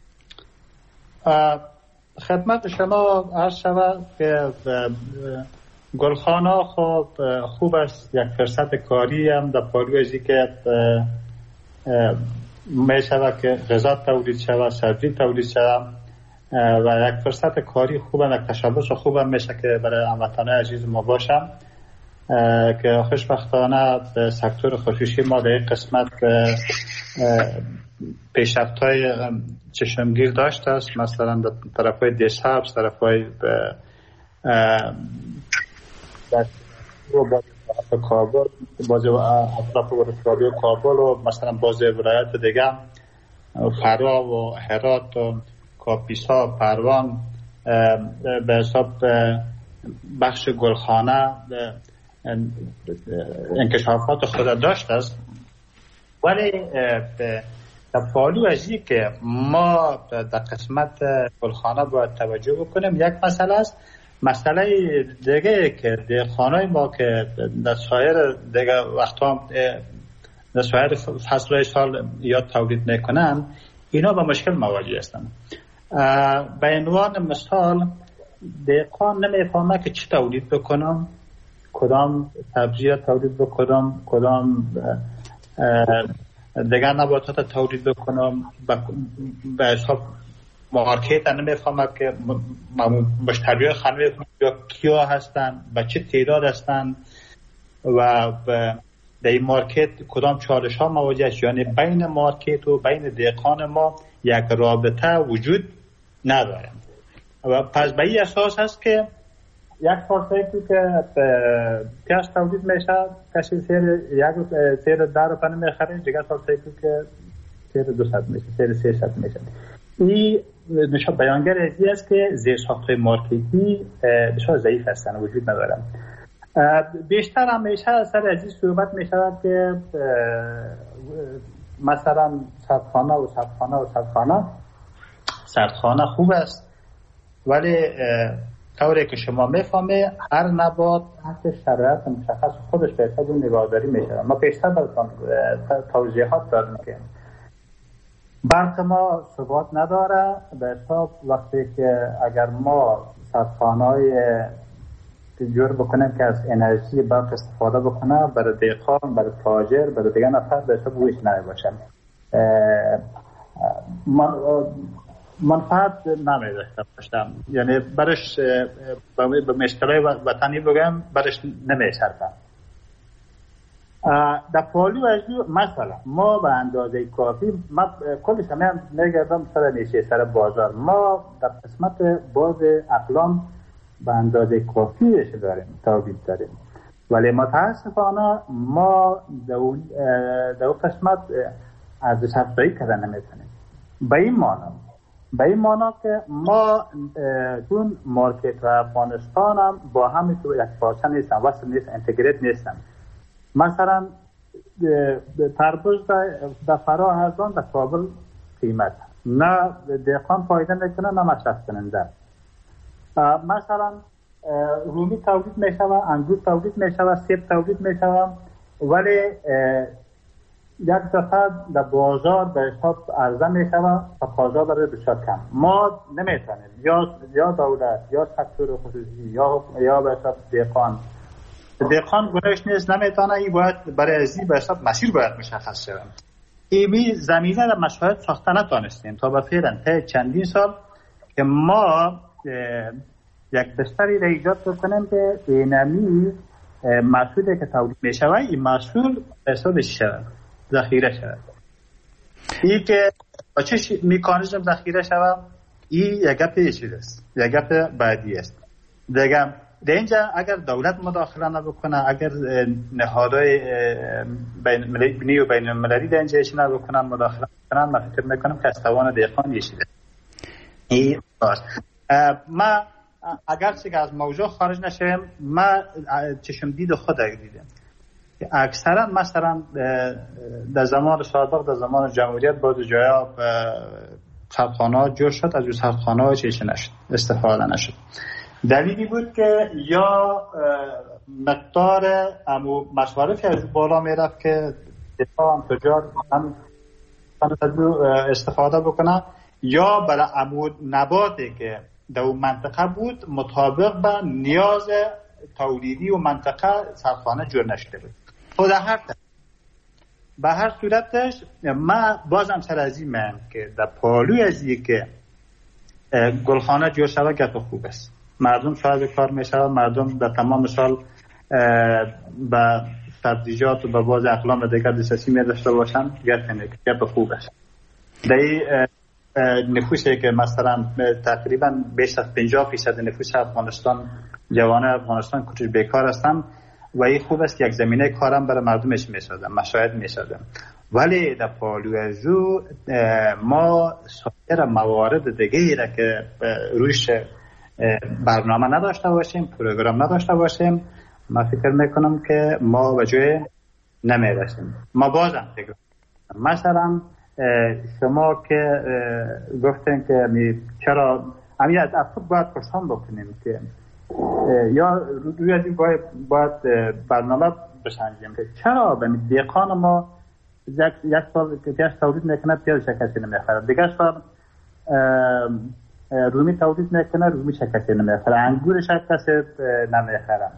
خدمت شما عرض شود که گلخانه خب خوب است، یک فرصت کاری هم در پالوی ازی که می شود که غذا تولید شود، سبزی تولید شود و یک فرصت کاری خوب هم، یک تشبس خوب هم میشه که برای هموطنان عزیز ما باشم که خوشبختانه سکتور خصوصی ما در این قسمت پیشرفت‌های چشمگیر داشته است. مثلا در طرف‌های دسابس، طرف‌های کابل، بعضی اطراف ولایت کابل و مثلا بعضی ولایات دیگه فرا و هرات و کاپیسا، پروان به حساب بخش گلخانه انکشافات خود داشته است. ولی در پالو ازی که ما در قسمت گلخانه باید توجه بکنیم، یک مسئله است. مسئله دیگه که دهقانای ما که در سایر دیگه وقتا در سایر فصلهای سال یا تولید میکنن، اینا با مشکل مواجه هستن. به عنوان مثال دهقان نمیفهمه که چی تولید بکنم، کدام سبزی تولید بکنم، کدام دیگر نباتات تولید بکنم. به حساب مارکت نمیفهمم که مشتریای خانه یا کیا هستن، با چه تعداد هستن و در این مارکت کدام چالش ها مواجه است. یعنی بین مارکت و بین دهقان ما یک رابطه وجود نداره و پس به این اساس هست که یک فارسایی که پیاز تولید میشه کسی سیر دار پنه میخره، دیگر فارسایی که سیر 200 میشه، سیر 300 میشه. این نشان بیانگر ازی است که زیر ساختهای مارکتی بسیار ضعیف هستن و وجود ندارن. بیشتر همیشه سر ازی صحبت می شود که مثلا سردخانه خوب است، ولی طوری که شما میفهمه هر نبات تحت شرایط مشخص خودش به حساب نگهداری میشه. ما پیشتر براتون توضیحات دادیم که برق ما ثبات نداره. به حساب وقتی که اگر ما سردخانه‌های جور بکنیم که از انرژی برق استفاده بکنه، برای دهقان، برای تاجر، برای دیگر نفر به حساب رویش نمیباشه، منفعت نمیداشته باشم. یعنی برش به مشکلای وطنی بگم برش نمیشرفه. در پالو ازیو مثلا ما به اندازه کافی، ما کلش هم نگردم سر نیشه سر بازار، ما در قسمت باز اقلام به اندازه کافیش داریم، تولید داریم، ولی متاسفانه ما در قسمت ارزش افزایی کردن نمیتونیم. به این معنی که ما چون مارکت و افغانستان هم با هم تو یک پارچه نیستن، وصل نیستن، انتگریت نیستن. مثلا تربوز در فرا ارزان در کابل قیمت، نه دهقان فایده نکنه نه مصرف کننده. مثلا رومی تولید میشوه، انگور تولید میشوه، سیب تولید میشوه، ولی یک دفعه در بازار به حساب عرضه میشوه و بازار برای بسیار کم. ما نمیتونیم یا دولت یا سکتور خصوصی یا به حساب دهقان گناهش نیست، نمیتونه. این باید برای ازی به حساب مسیر باید مشخص شود. ایمی زمینه در مشاهد ساخته نتانستیم تا به فعلا تا چندین سال که ما یک بستری را ایجاد بکنیم که اینمی محصولی که تولید میشود این محصول حساب شود، ذخیره شود. این که با چه مکانیزم ذخیره شود، این یک گپ چیز است، یک گپ بعدی است. دیگه در اینجا اگر دولت مداخله نبکنه، اگر نهادهای بین و بین المللی در اینجا ایش نبکنن، مداخله نکنن، من فکر میکنم که از توان دهقان یشیده. این باست. ما اگرچه که از موضوع خارج نشویم، ما چشم دید خود دیدم که اکثرا مثلا در زمان سابق، در زمان جمهوریت بعض جایا سردخانه‌ها جور شد، از اون سردخانه‌ها چیزی نشد، استفاده نشد. دلیلی بود که یا مقدار مصارفی از بالا میرفت که دفاع هم تجار هم استفاده بکنه، یا برای نباتی که در اون منطقه بود مطابق به نیاز تولیدی و منطقه سردخانه جور نشده بود. خود به هر صورتش ما بازم سر از این من که در پالوی از این که گلخانه جور شده گپ خوب است. مردم صاحب کار می شود، مردم در تمام سال به سبزیجات و به باز اقلام دیگر دسترسی می داشته باشند، گپ خوب است. در نفوسی که مثلا تقریبا بیش از 50% نفوس افغانستان، جوان افغانستان کوچک بیکار هستند و این خوب است که یک زمینه کارم برای مردمش می سازن، مشاهد می سازن. ولی در پالوی ازو ما سایر موارد دیگه را که روش برنامه نداشته باشیم، پروگرام نداشته باشیم، من فکر میکنم که ما به جای نمیرسیم. ما بازم فکر مثلا شما که گفتین که چرا همین از افراد باید پرسان بکنیم که یا روی از این باید برنامه بسنجیم که چرا به دیقان ما یک سال که پیاز تولید میکنه پیاز کسی نمیخره، دیگه سال رومی تولید میکنه رومی کسی نمیخره، انگورش کسی نمیخره.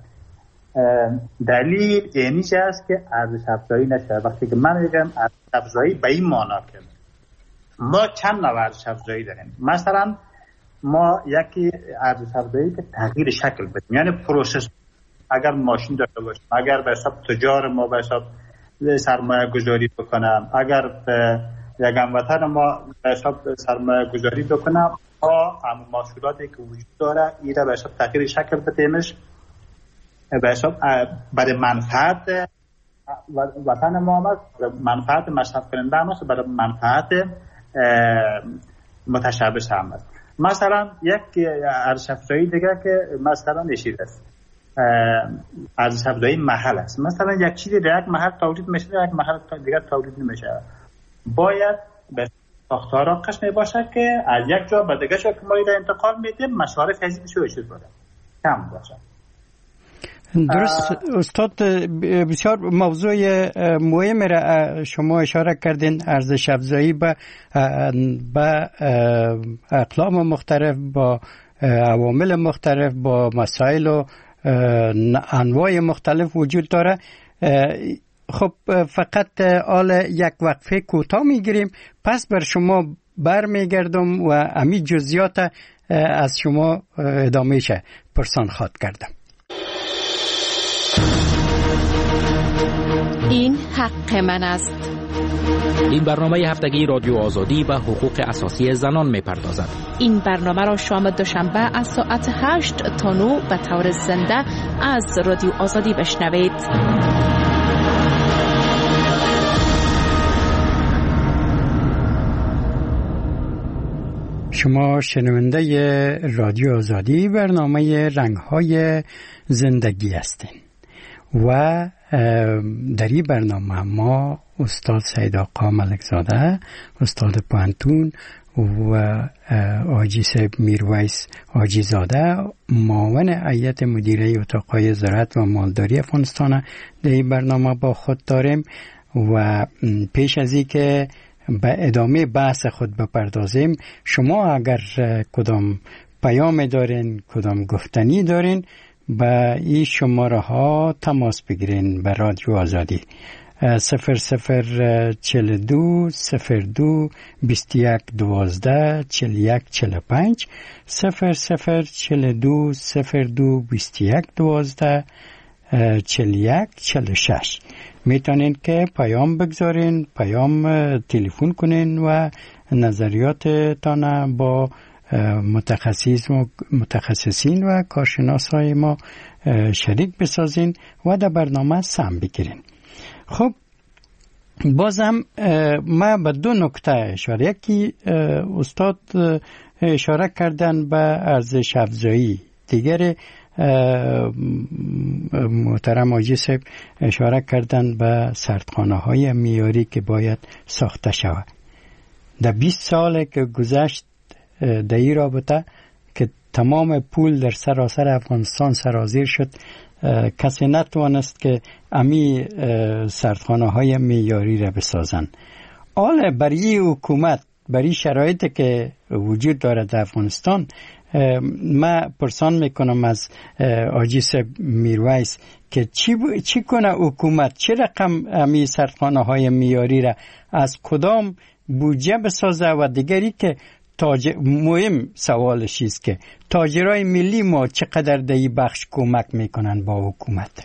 دلیل اینیش است که ارزش افزایی نشه. وقتی که من میگم ارزش افزایی به این معنا که ما چند نوع ارزش افزایی داریم. مثلا ما یکی ارزش افزایی که تغییر شکل بدیم، یعنی پروسس. اگر ماشین داشته باشیم، اگر به حساب تجار ما به حساب سرمایه گذاری بکنم، اگر یک هموطن ما به حساب سرمایه گذاری بکنم، اما محصولاتی که وجود داره ایره به حساب تغییر شکل بدیمش به حساب برای منفعت وطن ما هست، منفعت مصرف کننده هم هست، برای منفعت متشبث هم هست. مثلا یک ارزش افزایی دیگه که مثلا نشید است، ارزش افزایی محل است. مثلا یک چیزی در یک محل تولید میشه، یک محل دیگه تولید نمیشه. باید به ساختارها قسمی باشه که از یک جا به دیگه جا که ما را انتقال میدیم مصارف هزینه چه باشه کم باشه. درست استاد، بسیار موضوع مهم را شما اشاره کردین، ارزش افزایی به اقلام مختلف، با عوامل مختلف، با مسائل و انواع مختلف وجود داره. خب فقط آل یک وقفه کوتاه میگیریم، پس بر شما برمیگردم و امی جزئیات از شما ادامه شه پرسان خواد کردم. این حق من است. این برنامه هفتگی رادیو آزادی و حقوق اساسی زنان می‌پردازد. این برنامه را شام دوشنبه از ساعت 8 تا 9 به طور زنده از رادیو آزادی بشنوید. شما شنونده رادیو آزادی برنامه رنگ‌های زندگی هستین و در این برنامه ما استاد سید آقا ملکزاده، استاد پوهنتون و آجی صاحب میرویس آجی زاده، معاون هیئت مدیره اتاقهای زراعت و مالداری افغانستان، در این برنامه با خود داریم. و پیش از این که به ادامه بحث خود بپردازیم، شما اگر کدام پیام دارین، کدام گفتنی دارین، به این شماره ها تماس بگیرین به رادیو آزادی 0042 02 21 12 41 45 0042 02 21 12 41 46. میتونین که پیام بگذارین، پیام تلفن کنین و نظریاتتان با متخصصین و کارشناسای ما شریک بسازین و در برنامه سهم بگیرین. خب بازم ما به دو نکته اشاره، یکی استاد اشاره کردن به ارزش افزایی، دیگر محترم آجی صاحب اشاره کردن به سردخانه های معیاری که باید ساخته شود. در 20 سال که گذشت در این رابطه که تمام پول در سراسر افغانستان سرازیر شد، کسی نتوانست که امی سردخانه های معیاری را بسازن. حالا برای حکومت برای شرایطی که وجود داره در افغانستان، ما پرسان میکنم از حاجی صاحب میرویس که چی کنه حکومت، چه رقم امی سردخانه های میاری را از کدام بودجه بسازه، و دیگری که مهم سوالش است که تاجرای ملی ما چقدر در این بخش کمک میکنن با حکومت.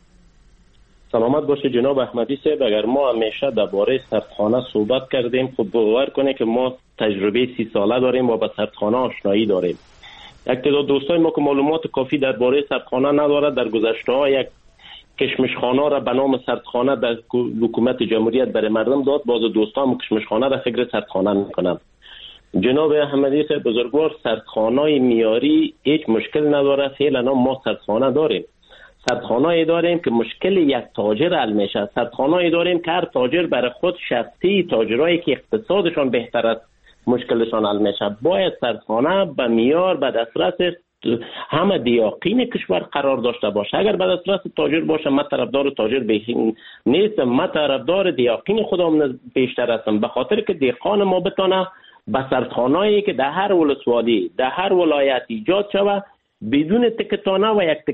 سلامت باشه جناب احمدی صاحب. اگر ما همیشه درباره سردخانه صحبت کردیم، خب باور کنه که ما تجربه 30 ساله داریم و با سردخانه آشنایی داریم. یک تعداد دوستای ما که معلومات کافی درباره سردخانه نداره، در گذشته ها یک کشمشخانه را به نام سردخانه در حکومت جمهوریت برای مردم داد. باز دوستان کشمشخانه را فکر سردخانه میکنن. جناب احمدی صاحب بزرگوار، سردخانه میاری هیچ مشکل نداره. فعلا ما سردخانه داریم. سردخانه‌ای داریم که مشکل یک تاجر حل میشه. سردخانه‌ای داریم که هر تاجر برای خود شخصی، تاجرایی که اقتصادشان بهتر است مشکلشان حل میشه. باید سردخانه به معیار، به دسترس همه دیاقین کشور قرار داشته باشه. اگر به دسترس تاجر باشه، من طرفدار تاجر نیستم، من طرفدار دیاقین خودم بیشتر هستم، به خاطر که دیقان ما بتونه به سردخانه‌ای که در هر ولسوالی، در هر ولایت ایجاد شود بدون تکتانه و یک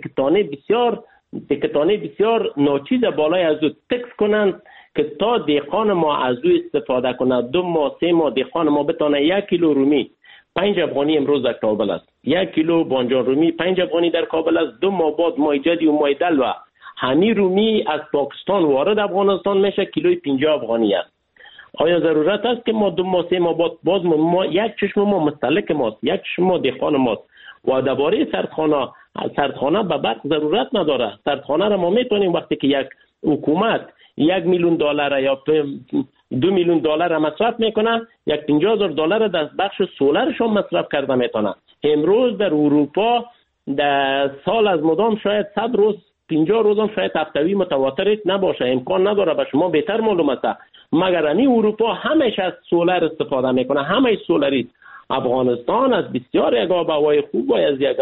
تکتانه بسیار ناچیز بالای از او تکس کنند که تا دیقان ما از او استفاده کنه. 2 ماه 3 ماه دیقان ما بتونه 1 کیلو رومی 5 افغانی امروز در کابل است، 1 کیلو بانجان رومی 5 افغانی در کابل است. 2 ماه بعد مای جدی و مای دلو همی رومی از پاکستان وارد افغانستان میشه، کیلوی 50 افغانی است. آیا ضرورت است که ما 2 ماه 3 ماه بعد باز ما یک چشم ما مستهلک ماست، یک چشم ما دیقان ماست؟ و درباره سردخانه به برق ضرورت نداره. سردخانه را ما میتونیم وقتی که یک حکومت $1 میلیون یا $2 میلیون مصرف میکنه، $50,000 در بخش سولرش هم مصرف کرده میتونه. امروز در اروپا در سال از مدام شاید 100 روز 50 روز هم شاید هفتوی متواتر نباشه، امکان نداره. به شما بهتر معلوم است، مگر اروپا همیشه از سولر استفاده میکنه، همه سولری. افغانستان از بسیار یک آب هوای خوب و از یک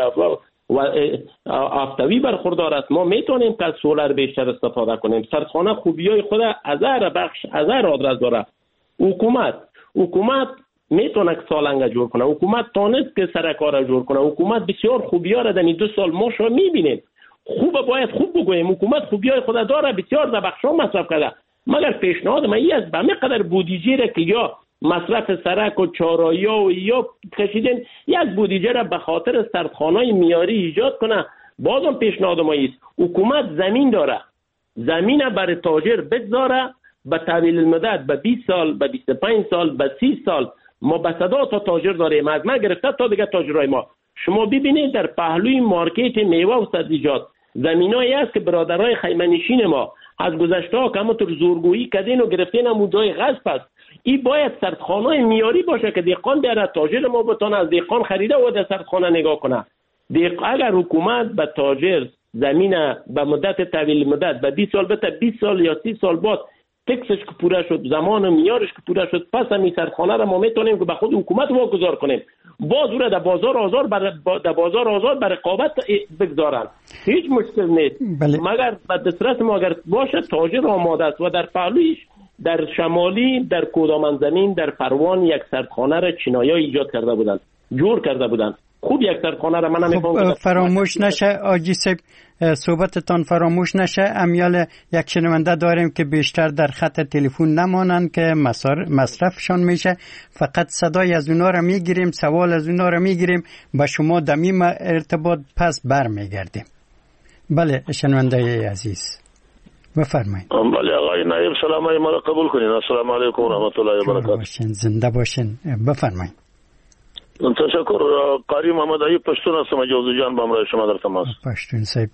هفتوی برخوردار است. ما میتونیم که از سولر بیشتر استفاده کنیم. سردخانه خوبیای خود از هر بخش، از هر آدرس داره. حکومت میتونه که سالنگ جور کنه، حکومت تانست که سرکار جور کنه، حکومت بسیار خوبی‌ها را در 2 سال ما شو میبینیم. باید خوب بگویم حکومت خوبیای خود داره، بسیار در بخشا مصرف کرده. مگر پیشنهاد من این است به همین بودجه را که یا مصرف سرک و چارایی و یا کشیدن، یک بودجه را به خاطر سردخانه‌های میاری ایجاد کنه. بازم پیشنهاد ما است حکومت زمین داره، زمین برای تاجر بگذاره به طویل المدت، به 20 سال، به 25 سال، به 30 سال. ما به صدا تا تاجر داریم، از ما گرفته تا دیگه تاجرای ما. شما ببینید در پهلوی مارکت میوه و سبزیجات زمینایی است که برادرای خیمه‌نشین ما از گذشته ها که همونطور زورگویی کردین و گرفتین هم جای غصب است. این باید سردخانه میاری باشه که دیقان بیاره، تاجر ما بتونه از دیقان خریده و در سردخانه نگاه کنه. اگر حکومت به تاجر زمین به مدت طویل مدت به 20 سال بته، 20 سال یا 30 سال بعد تکسش که پوره شد، زمان میارش که پوره شد، پس همین سردخانه را ما میتونیم که به خود حکومت واگذار کنیم، باز او را در بازار آزاد بر رقابت بگذارن. هیچ مشکل نیست. مگر به دسترس ما اگر باشه تاجر آماده است. و در پهلویش در شمالی، در کودامن زمین، در پروان یک سردخانه را چینایی‌ها ایجاد کرده بودند، جور کرده بودند. خوب یک سردخانه را من نمی‌فهمم. فراموش نشه آجی صاحب، صحبتتان فراموش نشه. امیال یک شنونده داریم که بیشتر در خط تلفن نمانند که مصرفشان میشه، فقط صدای از اونا را میگیریم، سوال از اونا را میگیریم، با شما دمیم ارتباط پس برمیگردیم. بله شنونده عزیز بفرمایید. بله آقای نایب سلام ما را قبول کنین. السلام علیکم و رحمت الله و برکاته. زنده باشین. بفرمایید. تشکر. قاری محمد ایوب پشتون هستم، جوزی جان با همراه شما در تماس. پشتون صاحب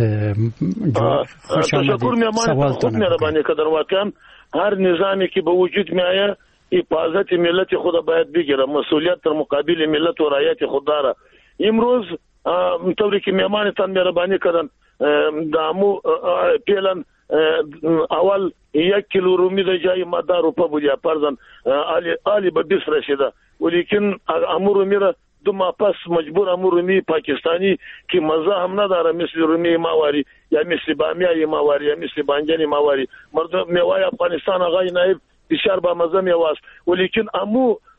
تشکر می‌کنم. خود مهربانی که در واقع هر نظامی که به وجود میآید حفاظت ملت خود باید بگیره، مسئولیت در مقابل ملت و رعیت خود داره. امروز طوری که میهمانتان مهربانی کردن دامو پیلن اول 1 کیلو رومی در جای ما 10 روپا بود یا پردن علی به 20 رسیده، ولیکن امور رومی را 2 ماه پس مجبور امور رومی پاکستانی که مزه هم نداره مثل رومی ماواری یا مثل بامیه ماواری یا مثل بانجان ماواری. مردم میوه افغانستان آقای نایب بسیار با مزه میوه است، ولیکن امو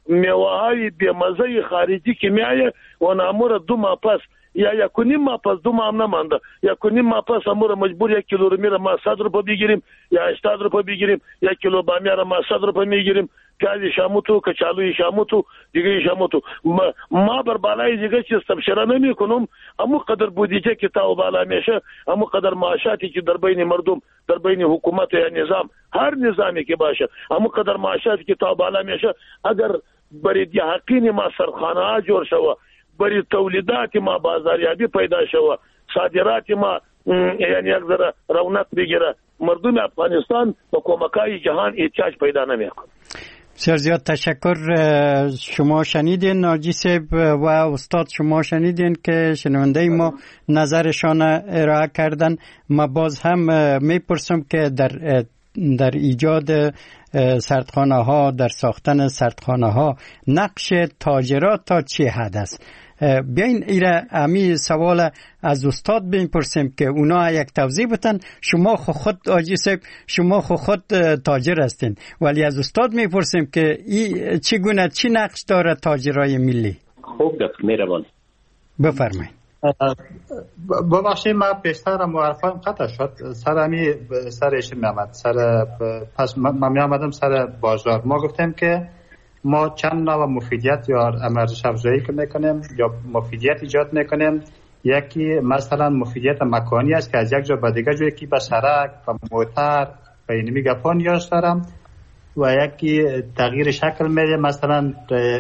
میوه‌های بی‌مزه خارجی که میایه و نامور 2 ماه پس یا 1.5 ماه پس 2 ماه هم نمانده 1.5 ماه پس امور مجبور 1 کیلو رو میره ما 100 روپیه بگیریم یا 80 روپیه بگیریم 1 کیلو بامیه رو ما 100 روپیه میگیریم پیاز شاموتو کچالوی شاموتو دیگه شاموتو ما بر بالای دیگه چیز تبصره نمیکنم اما قدر بودجه که تا بالا میشه اما قدر معاشاتی که در بین مردم در بین حکومت یا نظام هر نظامی که باشه اما قدر معاشاتی که تا بالا میشه اگر برای حقین ما سرخانه ها جور شوه برای تولیدات ما بازاریابی پیدا شوه صادرات ما یعنی یک ذره رونق بگیره مردم افغانستان با کمکای جهان احتیاج پیدا نمیکنه. بسیار زیاد تشکر. شما شنیدین ناجی صاحب و استاد شما شنیدین که شنونده ما نظرشان ارائه کردن. ما باز هم میپرسم که در ایجاد سردخانه ها در ساختن سردخانه ها نقش تاجرات تا چه حد است؟ بیاین ایره امی سوال از استاد بپرسیم که اونا یک توضیح بدن. شما خود آجی صاحب شما خود تاجر هستین ولی از استاد میپرسیم که این چگونه چی نقش داره تاجرای ملی؟ خوب گفت مهربان بفرمایید. ببخشید ما بیشتر معرفم قطع شد سرش میامد پس ما میامدم سر بازار. ما گفتیم که ما چند نوع مفیدیت یا ارزش افزایی که میکنیم یا مفیدیت ایجاد میکنیم. یکی مثلا مفیدیت مکانی است که از یک جا به دیگه جایی که به سرک و موتر و اینمی گپا نیاز دارم و یکی تغییر شکل میده مثلا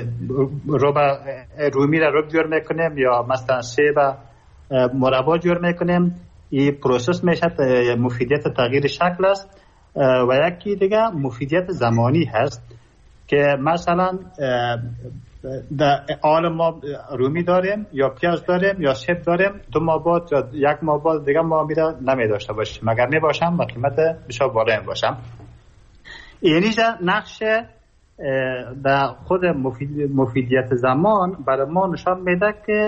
رومی را روب جور میکنیم یا مثلا سیب مربا جور میکنیم. این پروسس میشه مفیدیت تغییر شکل است و یکی دیگه مفیدیت زمانی هست که مثلا در حال ما رومی داریم یا پیاز داریم یا سیب داریم 2 ماه بعد یا 1 ماه بعد دیگه ما میره نمیداشته باشیم مگر میباشم با قیمت بسیار بالا باشم. یعنی نقش در خود مفیدیت زمان برای ما نشان میده که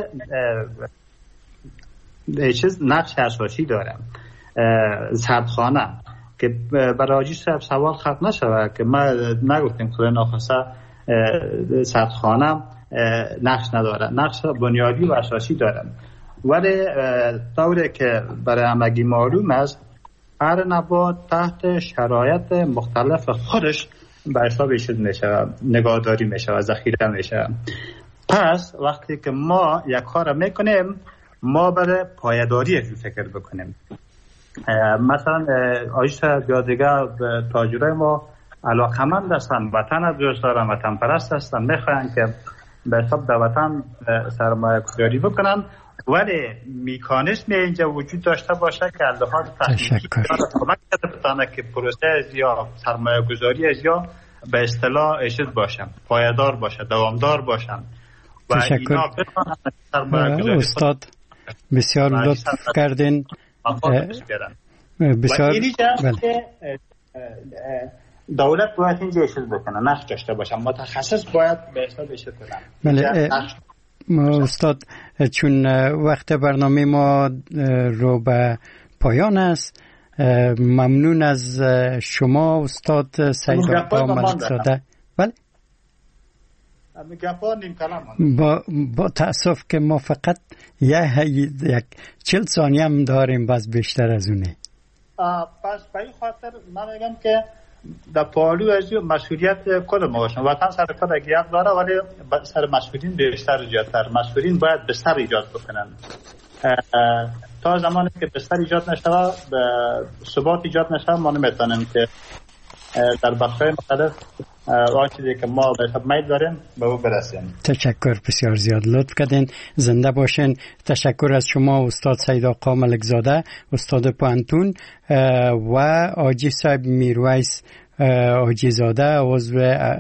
چیز نقش اساسی داره. سردخانه که برای آجی صاحب سوال خط نشوه که ما نگفتیم خود ناخواسته سردخانه نقش نداره، نقش بنیادی و اساسی داره ولی طوری که برای همگی معلوم است هر نبات تحت شرایط مختلف خودش به حساب میشه نگهداری میشه و ذخیره میشه. پس وقتی که ما یک کار میکنیم ما برای پایداری از فکر بکنیم. مثلا آیشتا یا دیگه تاجرای ما علاقمند هستن، وطن دوست دارن، وطن پرست هستن، میخواین که به حساب در وطن سرمایه گذاری بکنن ولی میکانیزم اینجا وجود داشته باشه که لحاظ تکنیکی کمک بکنه که پروسه یا سرمایه گذاری از یا به اصطلاح اشد باشه، پایدار باشه، دوامدار باشه و اینا بتونن استاد بسیار لطف کردین. بسیار دولت باید اینجا اشد بکنه، نقش داشته باشه، متخصص باید به حساب اشد کنه. استاد چون وقت برنامه ما رو به پایان است، ممنون از شما استاد سید آقا ملکزاده. بله با تأسف که ما فقط یک 40 ثانیه هم داریم، بس بیشتر از اونه. پس به این خاطر من میگم که در پالو از مسئولیت خود ما باشن. وطن سر خود اگه حق داره ولی سر مسئولین بیشتر زیادتر. مسئولین باید بستر ایجاد بکنن. تا زمانی که بستر ایجاد نشه و ثبات ایجاد نشه ما نمیتونیم که در بخش‌های مختلف آن چیزی که ما به حساب میل داریم به او برسیم. تشکر، بسیار زیاد لطف کردین. زنده باشین. تشکر از شما استاد سید آقا ملکزاده، استاد پوهنتون و حاجی صاحب میرویس حاجی زاده، عضو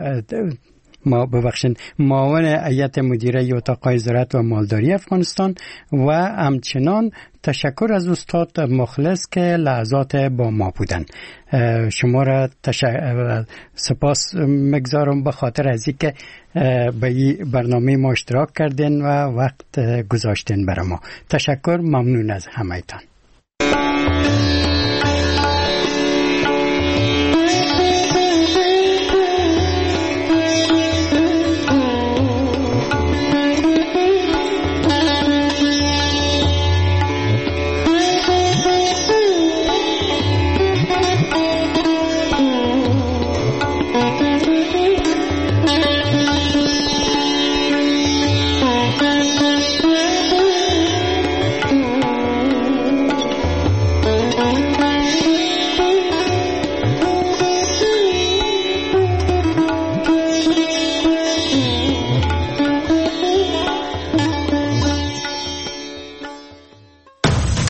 معاون هیئت مدیره اتاق زراعت و مالداری افغانستان و همچنان تشکر از استاد مخلص که لحظات با ما بودن. شما را سپاس میگذارم به خاطر از اینکه به این برنامه ما اشتراک کردین و وقت گذاشتین برای ما. تشکر، ممنون از همه‌تان.